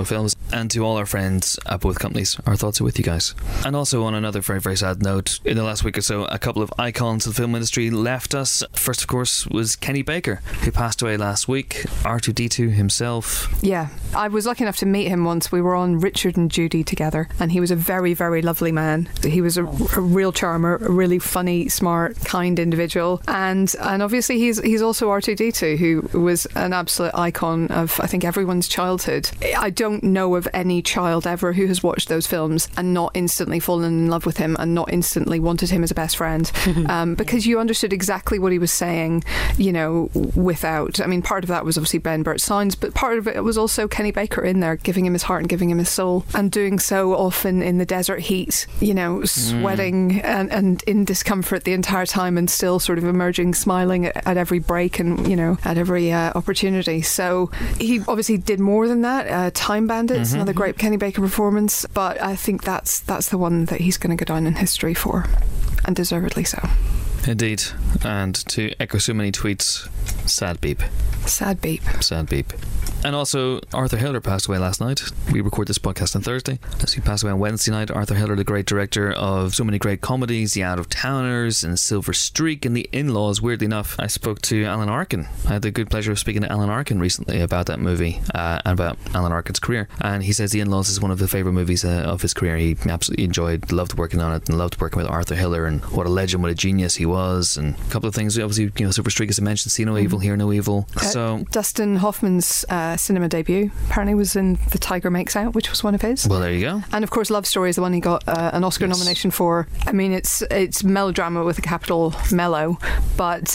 and to all our friends at both companies, our thoughts are with you guys. And also on another very, very sad note, in the last week or so, a couple of icons of the film industry left us. First, of course, was Kenny Baker, who passed away last week. R2-D2 himself. Yeah, I was lucky enough to meet him once. We were on Richard and Judy together, and he was a very, very lovely man. He was a real charmer, a really funny, smart, kind individual, and obviously he's also R2-D2, who was an absolute icon of, I think, everyone's childhood. I don't know of any child ever who has watched those films and not instantly fallen in love with him and not instantly wanted him as a best friend, because you understood exactly what he was saying, you know, without, I mean, part of that was obviously Ben Burtt's signs, but part of it was also Kenny Baker in there, giving him his heart and giving him his soul, and doing so often in the desert heat, you know, sweating and in discomfort the entire time, and still sort of emerging smiling at every break and, you know, at every opportunity. So he obviously did more than that. Time Bandits, another great Kenny Baker performance, but I think that's the one that he's going to go down in history for, and deservedly so. Indeed. And to echo so many tweets, sad beep. Sad beep. Sad beep. And also, Arthur Hiller passed away last night. We record this podcast on Thursday. As he passed away on Wednesday night, Arthur Hiller, the great director of so many great comedies, The Out-of-Towners and Silver Streak and The In-Laws. Weirdly enough, I spoke to Alan Arkin. I had the good pleasure of speaking to Alan Arkin recently about that movie and about Alan Arkin's career. And he says The In-Laws is one of the favourite movies of his career. He absolutely enjoyed, loved working on it, and loved working with Arthur Hiller, and what a legend, what a genius he was. And a couple of things, obviously, you know, Silver Streak, as I mentioned, See No Evil, Hear No Evil. So Dustin Hoffman's cinema debut apparently was in The Tiger Makes Out, which was one of his. Well, there you go. And of course, Love Story is the one he got an Oscar nomination for. I mean, it's melodrama with a capital mellow, but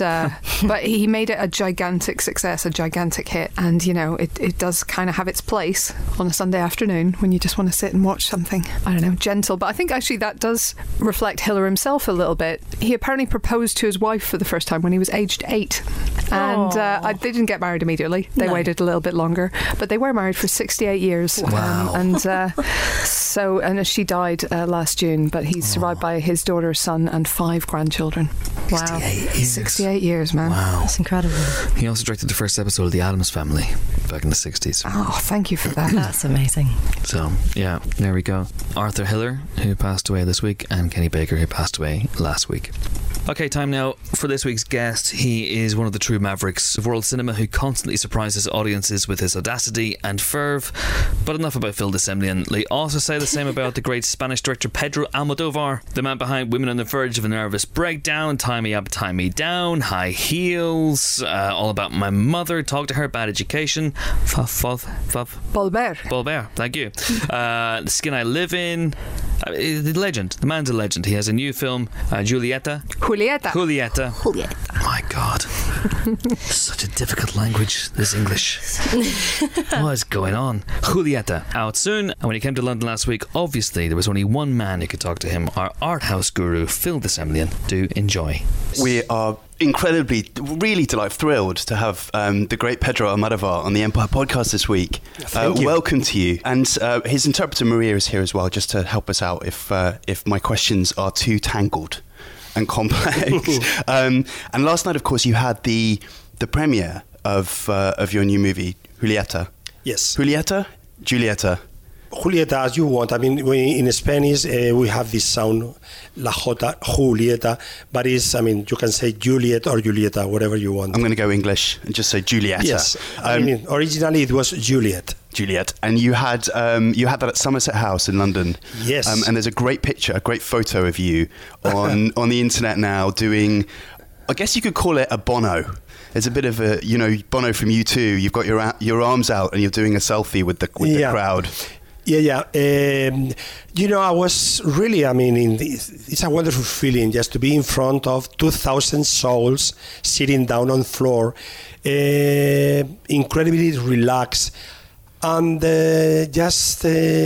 he made it a gigantic success, a gigantic hit. And you know, it does kind of have its place on a Sunday afternoon when you just want to sit and watch something, I don't know, gentle. But I think actually that does reflect Hiller himself a little bit. He apparently proposed to his wife for the first time when he was aged 8, and they didn't get married immediately. They waited a little bit longer, but they were married for 68 years. Wow. And she died last June, but he's survived by his daughter, son, and 5 grandchildren. Wow. 68 years, man. Wow. That's incredible. He also directed the first episode of The Addams Family back in the 60s. Oh, thank you for that. That's amazing. So, yeah, there we go. Arthur Hiller, who passed away this week, and Kenny Baker, who passed away last week. Okay, time now for this week's guest. He is one of the true mavericks of world cinema who constantly surprises audiences with his audacity and verve. But enough about Phil de Semlyen. They also say the same about the great Spanish director Pedro Almodóvar, the man behind Women on the Verge of a Nervous Breakdown, Tie Me Up, Tie Me Down, High Heels, All About My Mother, Talk to Her, Bad Education, Volver, thank you. The Skin I Live In. The legend. The man's a legend. He has a new film, Julieta. My God. Such a difficult language, this English. What is going on? Julieta, out soon. And when he came to London last week, obviously there was only one man who could talk to him, our art house guru, Phil de Semlyen. Do enjoy. We are incredibly, really thrilled to have the great Pedro Almodóvar on the Empire podcast this week. Thank you. Welcome to you. And his interpreter Maria is here as well, just to help us out if my questions are too tangled and complex. And last night, of course, you had the premiere of your new movie, Julieta. Yes. Julieta? Julieta, as you want. I mean, in Spanish, we have this sound, la J, Julieta, but you can say Juliet or Julieta, whatever you want. I'm going to go English and just say Julieta. Yes. Originally it was Juliet. And you had that at Somerset House in London. Yes. And there's a great photo of you on the internet now doing, I guess you could call it a Bono. It's a bit of a, Bono from U2. You've got your arms out and you're doing a selfie with the crowd. Yeah. I was really, it's a wonderful feeling just to be in front of 2,000 souls sitting down on the floor, incredibly relaxed, and just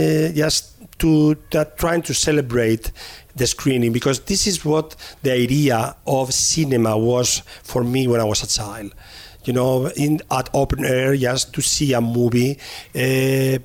trying to celebrate the screening, because this is what the idea of cinema was for me when I was a child. At open air, just to see a movie in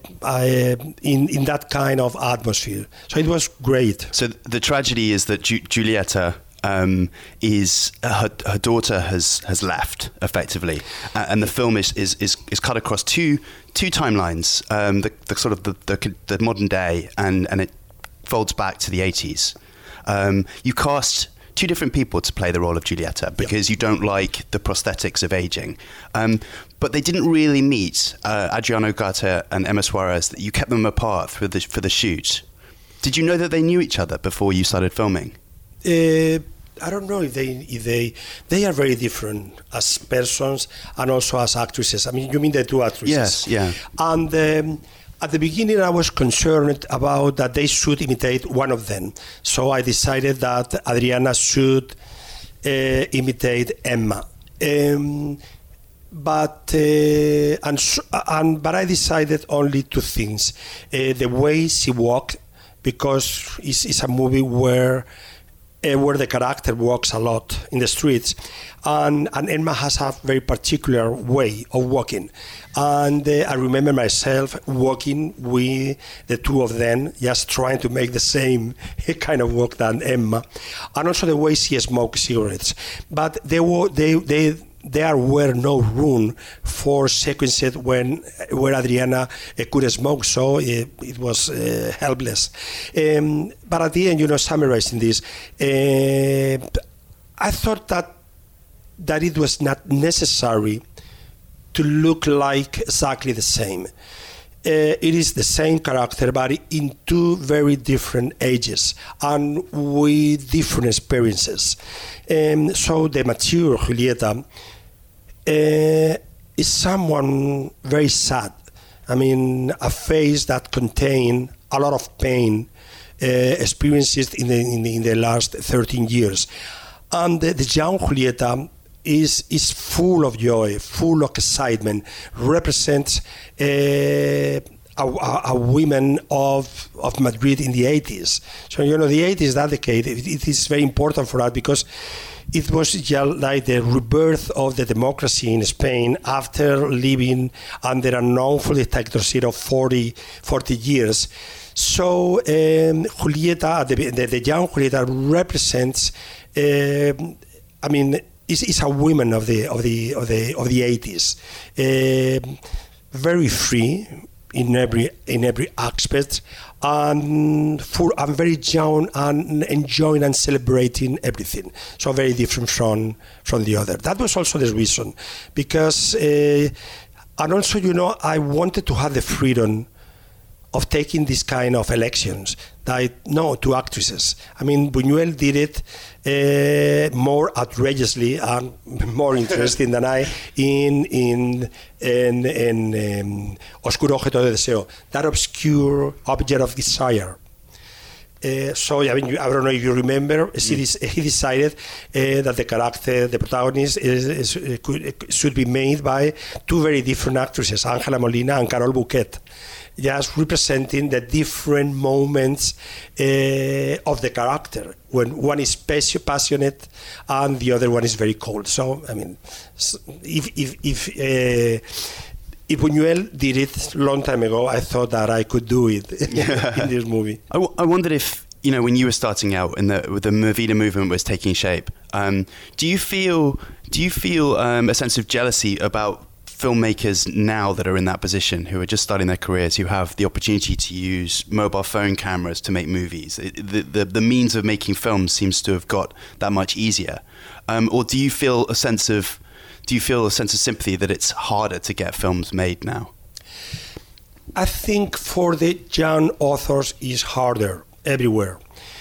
that kind of atmosphere. So it was great. So the tragedy is that Julieta is her daughter has left effectively, and the film is cut across two timelines, the sort of the modern day, and it folds back to the 80s. You cast two different people to play the role of Giulietta because you don't like the prosthetics of aging. But they didn't really meet, Adriano Ugarte and Emma Suarez. You kept them apart for the shoot. Did you know that they knew each other before you started filming? I don't know if they are very different as persons and also as actresses. I mean, you mean the two actresses? Yes, yeah. And at the beginning, I was concerned about that they should imitate one of them. So I decided that Adriana should imitate Emma. But I decided only two things: the way she walked, because it's a movie where the character walks a lot in the streets, and Emma has a very particular way of walking. And I remember myself walking with the two of them, just trying to make the same kind of walk than Emma, and also the way she smoked cigarettes. But there were no room for sequences where Adriana could smoke, so it was helpless. But at the end, summarizing this, I thought that it was not necessary to look like exactly the same. It is the same character, but in two very different ages and with different experiences. So the mature Giulietta is someone very sad. I mean, a face that contains a lot of pain, experiences in the last 13 years. And the young Giulietta is full of joy, full of excitement, represents a woman of Madrid in the 80s. So, the 80s, that decade, it is very important for us because it was just like the rebirth of the democracy in Spain after living under an awful dictatorship of 40 years. So Giulietta, the young Giulietta, represents, is a woman of the 80s, very free in every aspect, and very young and enjoying and celebrating everything. So very different from the other. That was also the reason, because and also I wanted to have the freedom of taking this kind of elections. To actresses. I mean, Buñuel did it more outrageously and more interesting than I in Oscuro Objeto de Deseo, that obscure object of desire. So, I don't know if you remember, he decided that the character, the protagonist, should be made by two very different actresses, Ángela Molina and Carol Bouquet, just representing the different moments of the character, when one is passionate and the other one is very cold. So, I mean, if Buñuel did it a long time ago, I thought that I could do it in this movie. I wondered if, when you were starting out and the Movida movement was taking shape, do you feel a sense of jealousy about filmmakers now that are in that position, who are just starting their careers, who have the opportunity to use mobile phone cameras to make movies? The means of making films seems to have got that much easier. Or do you feel a sense of sympathy that it's harder to get films made now? I think for the young authors it's harder everywhere.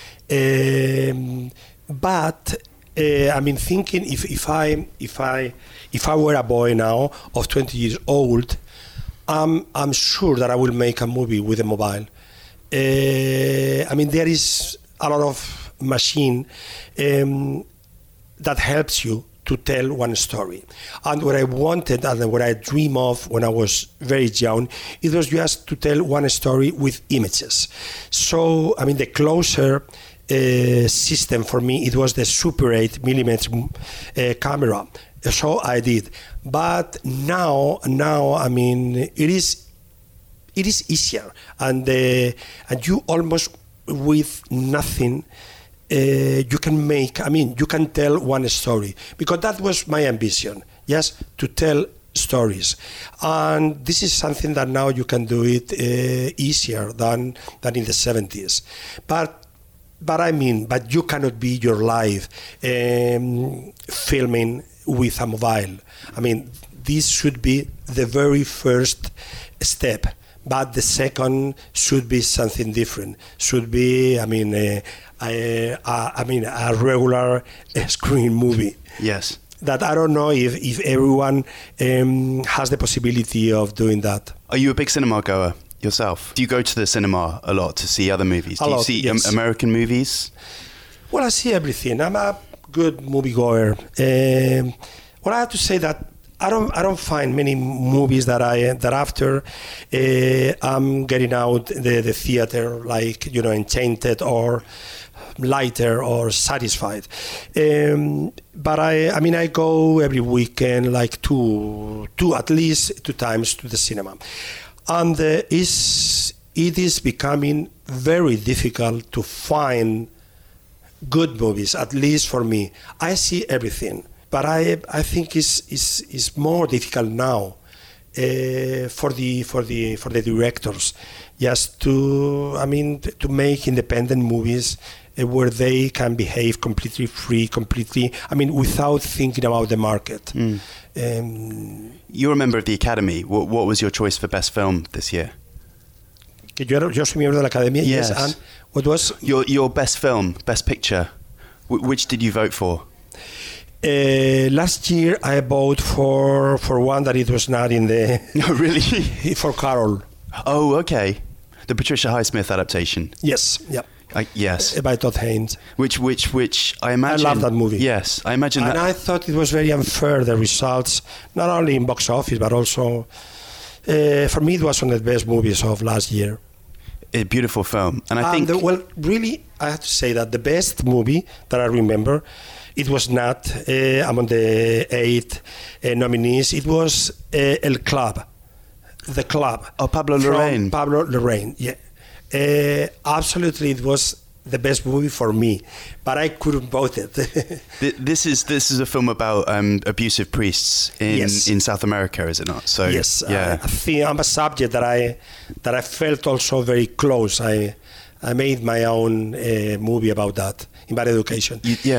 But thinking if I were a boy now of 20 years old, I'm sure that I will make a movie with a mobile. There is a lot of machine that helps you to tell one story. And what I wanted and what I dreamed of when I was very young, it was just to tell one story with images. So, the closer system for me, it was the Super 8mm camera. So I did. But now, it is easier, and you almost with nothing you can make, you can tell one story, because that was my ambition, yes, to tell stories. And this is something that now you can do it easier than in the 70s. But you cannot be your life filming with a mobile. This should be the very first step, but the second should be something different. Should be, a regular screen movie. Yes. That I don't know if everyone has the possibility of doing that. Are you a big cinema goer yourself? Do you go to the cinema a lot to see other movies? Do you see yes. American movies? Well, I see everything. I'm a good moviegoer. Well, I have to say that I don't find many movies that after I'm getting out the theater, like, enchanted or lighter or satisfied. But I go every weekend, like at least two times to the cinema. And it is becoming very difficult to find good movies, at least for me. I see everything, but I think it's more difficult now for the directors, just to make independent movies where they can behave completely free, without thinking about the market. You're a member of the Academy. What was your choice for Best Film this year? Yo soy miembro de la Academia. Yes. And what was your Best Film, Best Picture? Which did you vote for? Last year I voted for one that it was not in the... Oh, really? For Carol. Oh, okay. The Patricia Highsmith adaptation. Yes, yeah. Yes. By Todd Haynes. Which I imagine... I love that movie. Yes, I imagine that... And I thought it was very unfair, the results, not only in box office, but also... for me, it was one of the best movies of last year. A beautiful film. And I think... really, I have to say that the best movie that I remember, it was not among the 8 nominees. It was El Club. The Club. Oh, Pablo Larraín. Pablo Larraín, yeah. Absolutely, it was the best movie for me, but I couldn't vote it. This is a film about abusive priests in South America, is it not? So yes, yeah. I think I'm a subject that I felt also very close. I made my own movie about that in Bad Education.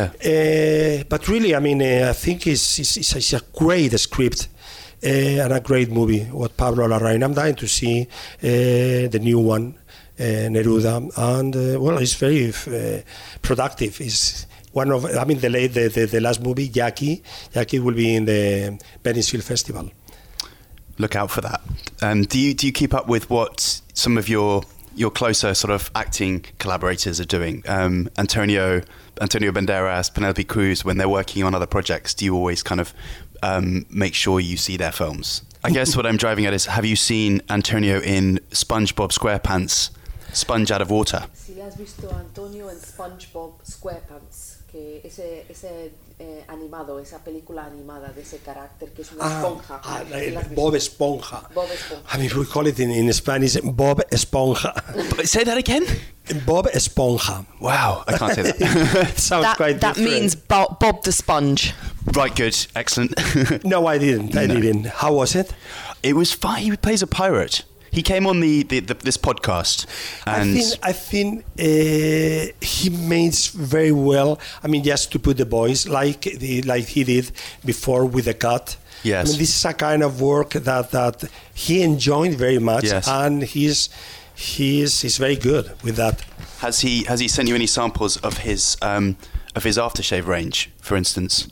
But really, I think it's a great script. And a great movie, what Pablo Larraín. I'm dying to see the new one, Neruda, and it's very productive. It's one of, the last movie, Jackie will be in the Venice Film Festival. Look out for that. Do you keep up with what some of your closer sort of acting collaborators are doing? Antonio Banderas, Penelope Cruz, when they're working on other projects, do you always kind of make sure you see their films? I guess what I'm driving at is, have you seen Antonio in SpongeBob SquarePants, Sponge Out of Water? Si has visto a Antonio en SpongeBob SquarePants, que ese animado, esa película animada de ese carácter que es una esponja. Bob Esponja. Bob Esponja. We call it in Spanish Bob Esponja. Say that again? Bob Esponja. Wow, I can't say that. It sounds quite different. That means Bob the Sponge. Right, good, excellent. No, I didn't. How was it? It was fine. He plays a pirate. He came on this podcast, and I think he makes very well. Just to put the voice like he did before with the cut. Yes. This is a kind of work that he enjoyed very much, yes. And he's very good with that. Has he sent you any samples of his aftershave range, for instance?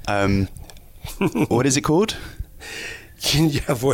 What is it called? Yeah, well,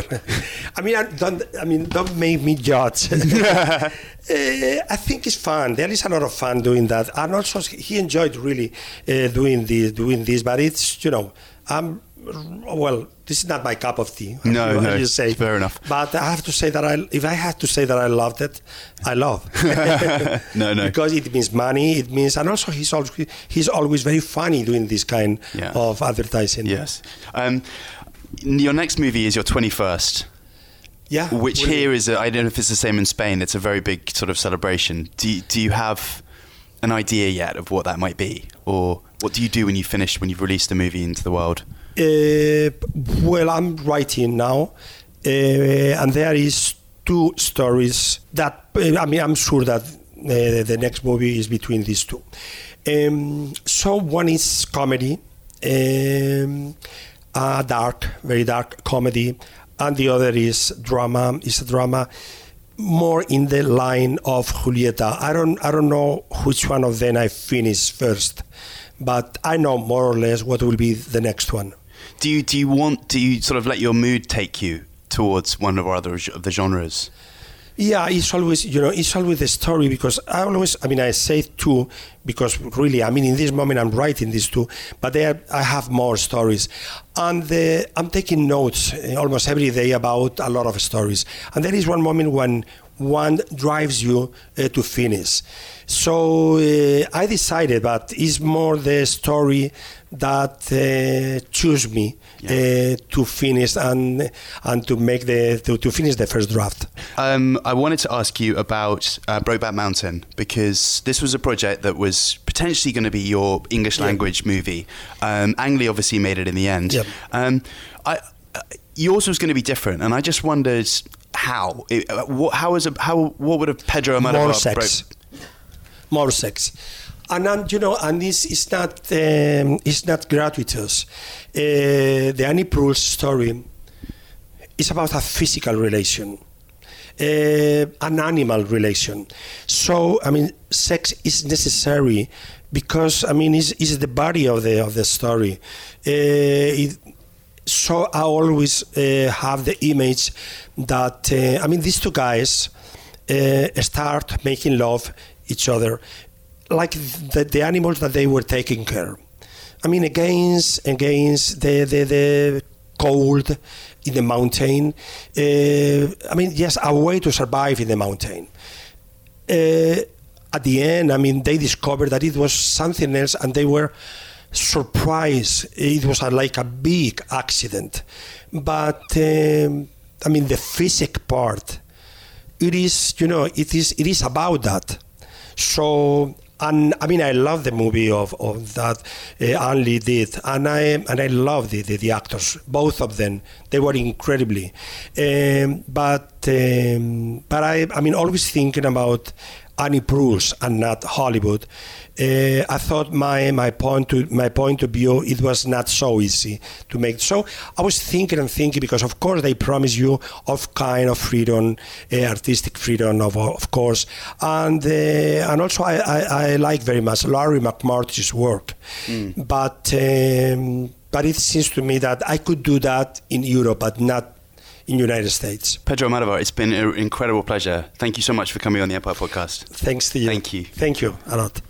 don't make me judge. I think it's fun. There is a lot of fun doing that, and also he enjoyed really doing this. But it's this is not my cup of tea. No, you say. Fair enough. But I have to say that if I had to say that I loved it, I love. No. Because it means money. It means, and also he's always very funny doing this kind of advertising. Yes. Your next movie is your 21st. Yeah. Which here is, I don't know if it's the same in Spain. It's a very big sort of celebration. Do you have an idea yet of what that might be? Or what do you do when you've released a movie into the world? Well, I'm writing now, and there is 2 stories that, I'm sure that the next movie is between these 2. So one is comedy, a very dark comedy, and the other is drama. It's a drama more in the line of Julieta. I don't know which one of them I finish first, but I know more or less what will be the next one. Do you sort of let your mood take you towards one or other of the genres? Yeah, it's always the story, because I say 2 because really, in this moment I'm writing these 2, but I have more stories. And I'm taking notes almost every day about a lot of stories. And there is one moment when one drives you to finish. So I decided that it's more the story that choose me to finish and to make to finish the first draft. I wanted to ask you about Brokeback Mountain, because this was a project that was potentially going to be your English language movie. Ang Lee obviously made it in the end. Yep. Yours was going to be different, and I just wondered how. What would have Pedro Almodovar? More sex. And this is not it's not gratuitous. The Annie Proulx story is about a physical relation, an animal relation. So sex is necessary because it's the body of the story. So I always have the image that these 2 guys start making love each other, like the animals that they were taking care. Against the cold in the mountain. Yes, a way to survive in the mountain. At the end, they discovered that it was something else, and they were surprised. It was like a big accident. But the physics part, it is about that. So, and I love the movie of that Ang Lee did, and I love the actors, both of them. They were incredibly. But I'm always thinking about Annie Proulx and not Hollywood. I thought my point of view, it was not so easy to make. So I was thinking because of course they promise you of kind of freedom, artistic freedom of course, and also I like very much Larry McMurtry's work, but it seems to me that I could do that in Europe, but not in United States. Pedro Almodovar, it's been an incredible pleasure. Thank you so much for coming on the Empire Podcast. Thanks to you. Thank you. Thank you a lot.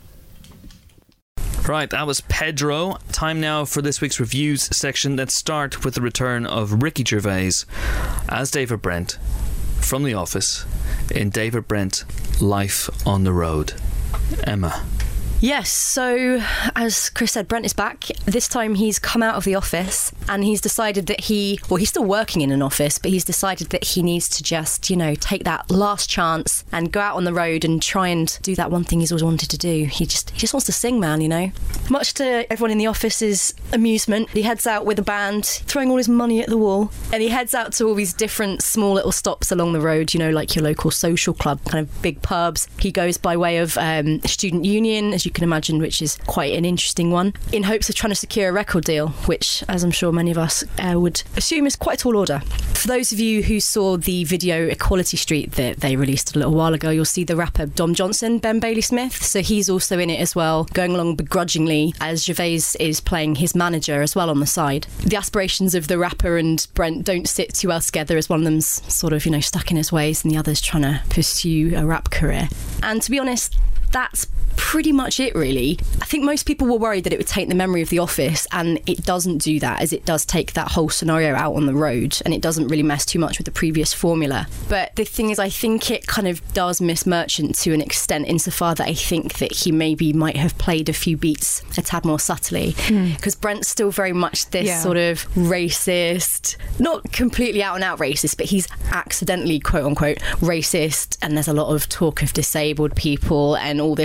Right, that was Pedro. Time now for this week's reviews section. Let's start with the return of Ricky Gervais as David Brent from The Office in David Brent, Life on the Road. Emma. Yes, so as Chris said, Brent is back. This time he's come out of the office and he's decided that he's still working in an office, but he's decided that he needs to just, take that last chance and go out on the road and try and do that one thing he's always wanted to do. He just wants to sing, man, Much to everyone in the office's amusement, he heads out with a band, throwing all his money at the wall, and he heads out to all these different small little stops along the road, like your local social club, kind of big pubs. He goes by way of Student Union, as you can imagine, which is quite an interesting one, in hopes of trying to secure a record deal, which, as I'm sure many of us would assume, is quite a tall order. For those of you who saw the video Equality Street that they released a little while ago, you'll see the rapper Dom Johnson, Ben Bailey Smith, so he's also in it as well, going along begrudgingly as Gervais is playing his manager as well on the side. The aspirations of the rapper and Brent don't sit too well together, as one of them's sort of, stuck in his ways and the other's trying to pursue a rap career. And to be honest, that's pretty much it, really. I think most people were worried that it would take the memory of The Office, and it doesn't do that, as it does take that whole scenario out on the road, and it doesn't really mess too much with the previous formula. But the thing is, I think it kind of does miss Merchant to an extent, insofar that I think that he maybe might have played a few beats a tad more subtly, because Brent's still very much this sort of racist, not completely out and out racist, but he's accidentally, quote unquote, racist, and there's a lot of talk of disabled people and all this kind of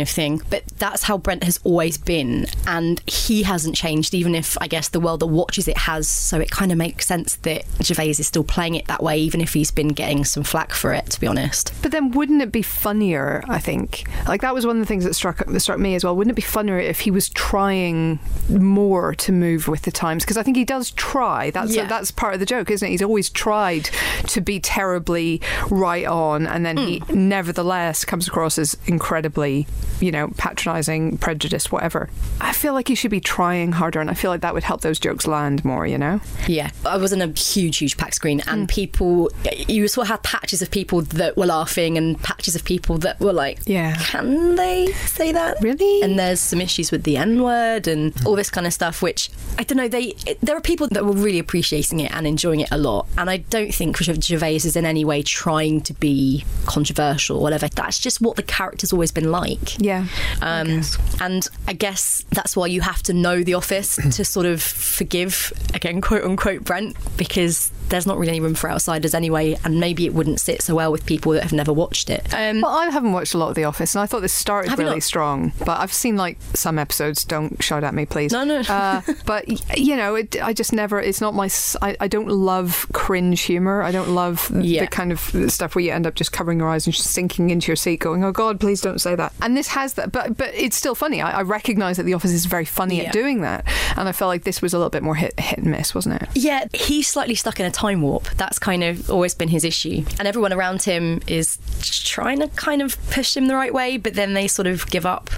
of thing. But that's how Brent has always been, and he hasn't changed, even if I guess the world that watches it has. So it kind of makes sense that Gervais is still playing it that way, even if he's been getting some flack for it, to be honest. But then wouldn't it be funnier, I think? Like, that was one of the things that struck me as well. Wouldn't it be funnier if he was trying more to move with the times? Because I think he does try. That's part of the joke, isn't it? He's always tried to be terribly right on, and then he nevertheless comes across as incredibly, patronising, prejudiced, whatever. I feel like he should be trying harder, and I feel like that would help those jokes land more, Yeah. I was in a huge packed screen, and people, you sort of had patches of people that were laughing and patches of people that were like, can they say that? Really? And there's some issues with the N-word and all this kind of stuff, which, I don't know, there are people that were really appreciating it and enjoying it a lot, and I don't think Gervais is in any way trying to be controversial or whatever. That's just what the character's always been like. Yeah. And I guess that's why you have to know The Office to sort of forgive, again, quote unquote, Brent, because there's not really any room for outsiders anyway, and maybe it wouldn't sit so well with people that have never watched it. Well, I haven't watched a lot of The Office, and I thought this started really strong, but I've seen some episodes. Don't shout at me, please. No. But I just never. It's not my. I don't love cringe humour. I don't love the kind of stuff where you end up just covering your eyes and just sinking into your seat, going, "Oh God, please don't say that." And this has that, but it's still funny. I recognise that The Office is very funny at doing that, and I felt like this was a little bit more hit and miss, wasn't it? Yeah, he's slightly stuck in a time warp. That's kind of always been his issue, and everyone around him is trying to kind of push him the right way, but then they sort of give up.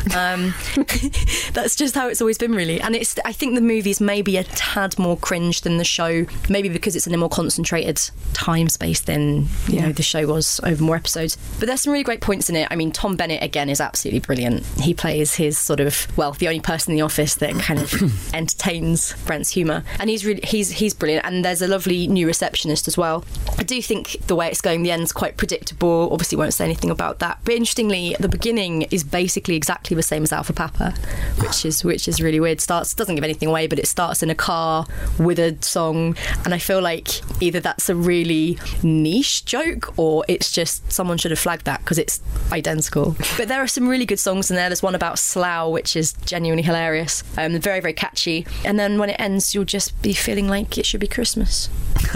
That's just how it's always been, really. And I think the movie's maybe a tad more cringe than the show, maybe because it's in a more concentrated time space than the show was over more episodes. But there's some really great points in it. I mean, Tom Bennett again is absolutely brilliant. He plays his sort of, the only person in the office that kind of entertains Brent's humour, and he's brilliant. And there's a lovely new receptionist as well. I do think the way it's going, the end's quite predictable. Obviously won't say anything about that, but interestingly, the beginning is basically exactly the same as Alpha Papa, which is really weird. Doesn't give anything away, but it starts in a car with a song, and I feel like either that's a really niche joke or it's just someone should have flagged that because it's identical. But there are some really good songs in there. There's one about Slough, which is genuinely hilarious, very, very catchy, and then when it ends you'll just be feeling like it should be Christmas.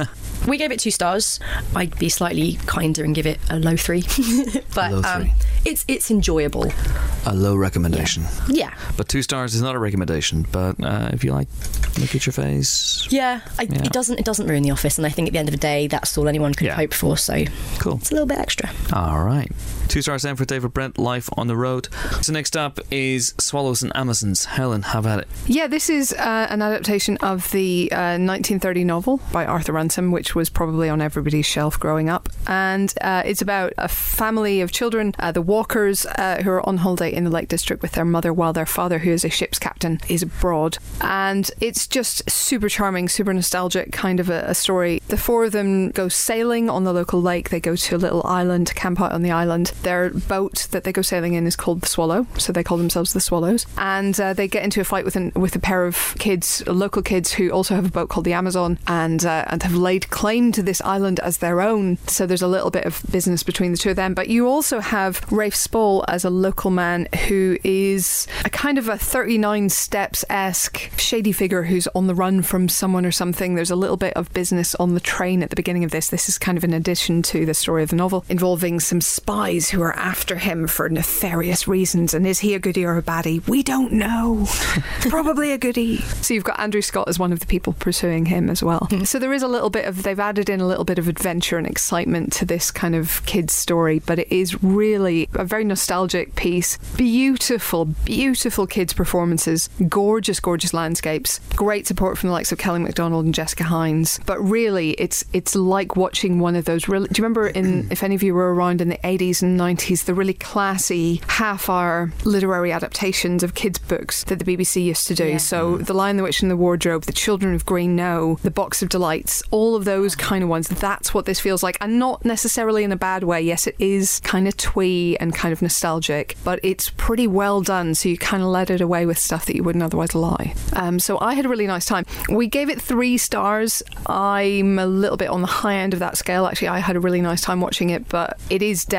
We gave it 2 stars. I'd be slightly kinder and give it a low 3. But low 3. It's enjoyable. A low recommendation. Yeah. But 2 stars is not a recommendation. But if you like Look at Your Face, it doesn't ruin The Office, and I think at the end of the day that's all anyone could hope for. So cool. It's a little bit extra. All right. 2 stars then for David Brent, Life on the Road. So next up is Swallows and Amazons. Helen, have at it. Yeah, this is an adaptation of the 1930 novel by Arthur Ransome, which was probably on everybody's shelf growing up, and it's about a family of children, the Walkers, who are on holiday in the Lake District with their mother while their father, who is a ship's captain, is abroad. And it's just super charming, super nostalgic kind of a story. The 4 of them go sailing on the local lake. They go to a little island, camp out on the island. Their boat that they go sailing in is called the Swallow, so they call themselves the Swallows, and they get into a fight with a pair of kids, local kids, who also have a boat called the Amazon, and have laid claim to this island as their own. So there's a little bit of business between the 2 of them. But you also have Rafe Spall as a local man who is a kind of a 39 Steps-esque shady figure who's on the run from someone or something. There's a little bit of business on the train at the beginning of this. This is kind of an addition to the story of the novel, involving some spies who are after him for nefarious reasons. And is he a goodie or a baddie? We don't know. Probably a goodie. So you've got Andrew Scott as one of the people pursuing him as well. So there is a little bit of, they've added in a little bit of adventure and excitement to this kind of kids story, but it is really a very nostalgic piece. Beautiful, beautiful kids performances, gorgeous, gorgeous landscapes, great support from the likes of Kelly MacDonald and Jessica Hines. But really, it's like watching one of those really, do you remember if any of you were around in the 80s and 90s, the really classy half-hour literary adaptations of kids' books that the BBC used to do? Yeah. So The Lion, the Witch and the Wardrobe, The Children of Green Know, The Box of Delights, all of those kind of ones. That's what this feels like, and not necessarily in a bad way. Yes, it is kind of twee and kind of nostalgic, but it's pretty well done, so you kind of let it away with stuff that you wouldn't otherwise lie. So I had a really nice time. We gave it 3 stars. I'm a little bit on the high end of that scale. Actually, I had a really nice time watching it, but it is definitely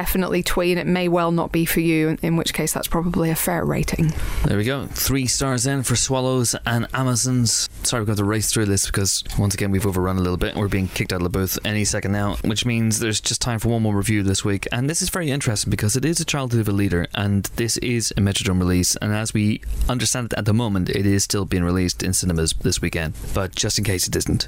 between. It may well not be for you, in which case that's probably a fair rating. There we go. 3 stars then for Swallows and Amazons. Sorry, we're going to race through this because once again we've overrun a little bit. We're being kicked out of the booth any second now, which means there's just time for one more review this week. And this is very interesting because it is a Childhood of a Leader, and this is a Metrodome release. And as we understand it at the moment, it is still being released in cinemas this weekend. But just in case it isn't,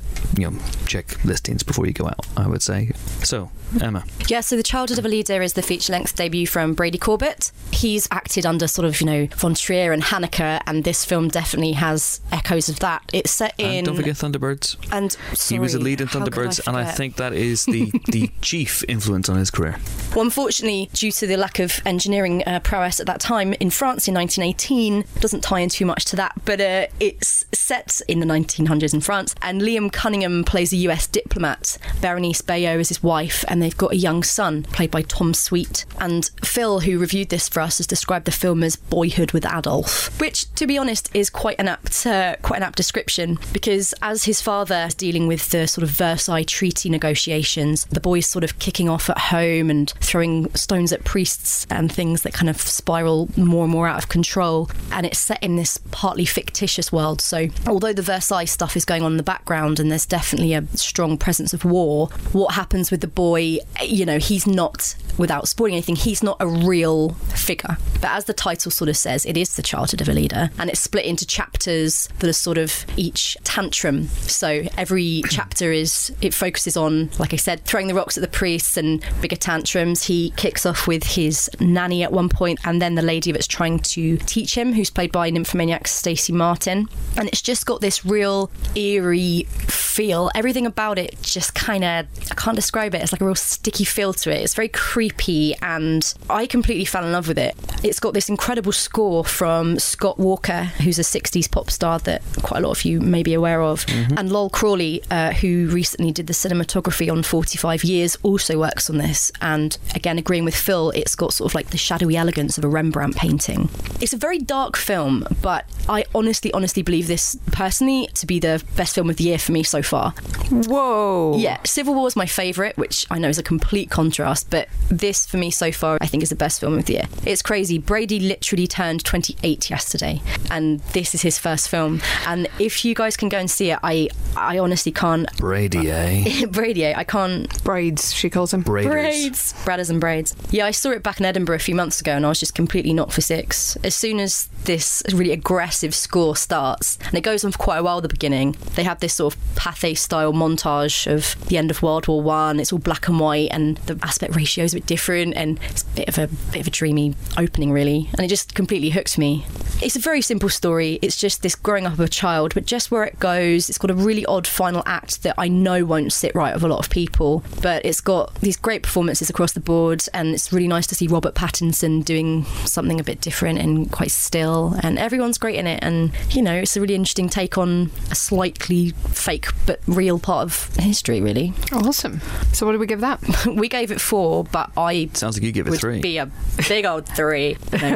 check listings before you go out, I would say. So, Emma. Yeah, so The Childhood of a Leader is the feature-length debut from Brady Corbett. He's acted under sort of, Von Trier and Haneke, and this film definitely has echoes of that. It's set in... And don't forget Thunderbirds. And he was a lead in Thunderbirds, and I think that is the chief influence on his career. Well, unfortunately, due to the lack of engineering prowess at that time in France in 1918, doesn't tie in too much to that, but it's set in the 1900s in France, and Liam Cunningham plays a US diplomat. Berenice Bejo is his wife, and they've got a young son played by Tom Sweet. And Phil, who reviewed this for us, has described the film as Boyhood with Adolf, which, to be honest, is quite an apt description, because as his father is dealing with the sort of Versailles Treaty negotiations, the boy's sort of kicking off at home and throwing stones at priests and things that kind of spiral more and more out of control. And it's set in this partly fictitious world, so although the Versailles stuff is going on in the background and there's definitely a strong presence of war, what happens with the boy, he's not, without spoiling anything, he's not a real figure. But as the title sort of says, it is The Childhood of a Leader, and it's split into chapters that are sort of each tantrum. So every chapter it focuses on, like I said, throwing the rocks at the priests and bigger tantrums. He kicks off with his nanny at one point, and then the lady that's trying to teach him, who's played by nymphomaniac Stacey Martin. And it's just got this real eerie feel. Everything about it just kind of, I can't describe it, it's like a real sticky feel to it. It's very creepy, and I completely fell in love with it. It's got this incredible score from Scott Walker, who's a 60s pop star that quite a lot of you may be aware of, and Lol Crawley, who recently did the cinematography on 45 Years, also works on this. And again, agreeing with Phil, it's got sort of like the shadowy elegance of a Rembrandt painting. It's a very dark film, but I honestly believe this personally to be the best film of the year for me so far. Whoa. Yeah, Civil War is my favourite, which I know is a complete contrast, but this for me so far I think is the best film of the year. It's crazy. Brady literally turned 28 yesterday, and this is his first film. And if you guys can go and see it, I honestly can't. Brady, eh? Brady, I can't. Braids, she calls them. Braids. Bradders and braids. Yeah, I saw it back in Edinburgh a few months ago, and I was just completely knocked for six. As soon as this really aggressive score starts, and it goes on for quite a while at the beginning, they have this sort of Pathé style montage of the end of World War One. It's all black and white, and the aspect ratio is a bit different, and it's a bit of a dreamy opening, really, and it just completely hooks me. It's a very simple story. It's just this growing up of a child, but just where it goes, it's got a really odd final act that I know won't sit right with a lot of people, but it's got these great performances across the board, and it's really nice to see Robert Pattinson doing something a bit different and quite still, and everyone's great in it. And it's a really interesting take on a slightly fake but real part of history, really. Awesome. So what did we give that? We gave it 4, but I sounds like you give it 3. Be a big old 3.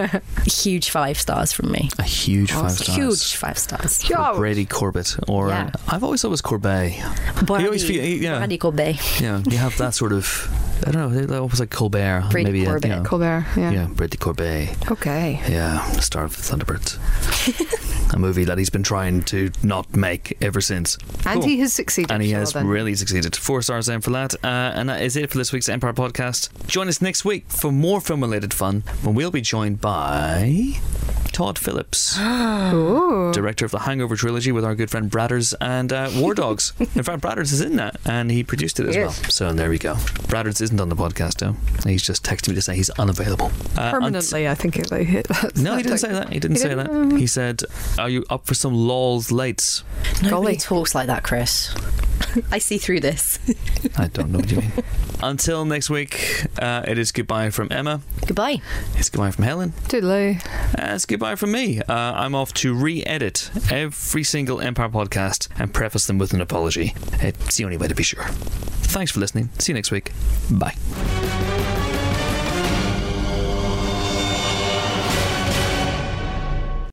Huge 5 stars from me. A huge 5 stars. Huge 5 stars. For Brady Corbett, or I've always thought it was Corbet. Brady Corbet. Yeah, you have that sort of, I don't know, almost like Colbert. Brady maybe Corbett. Colbert, yeah. Yeah, Brady Corbet. Okay. Yeah, the star of Thunderbirds. A movie that he's been trying to not make ever since. And he has succeeded. And he has really succeeded. 4 stars then for that. And that is it for this week's Empire Podcast. Join us next week for more film-related fun, when we'll be joined by Todd Phillips, director of the Hangover trilogy, with our good friend Bradders and War Dogs. In fact, Bradders is in that, and he produced it as well. So there we go. Bradders isn't on the podcast, though. He's just texted me to say he's unavailable. Permanently, I think it hit. No, he didn't say that. He didn't say that. He said, "Are you up for some lols lates?" Nobody talks like that, Chris. I see through this. I don't know what you mean. Until next week, it is goodbye from Emma. Goodbye. It's goodbye from Helen. Toodaloo. It's goodbye from me. I'm off to re-edit every single Empire podcast and preface them with an apology. It's the only way to be sure. Thanks for listening. See you next week. Bye.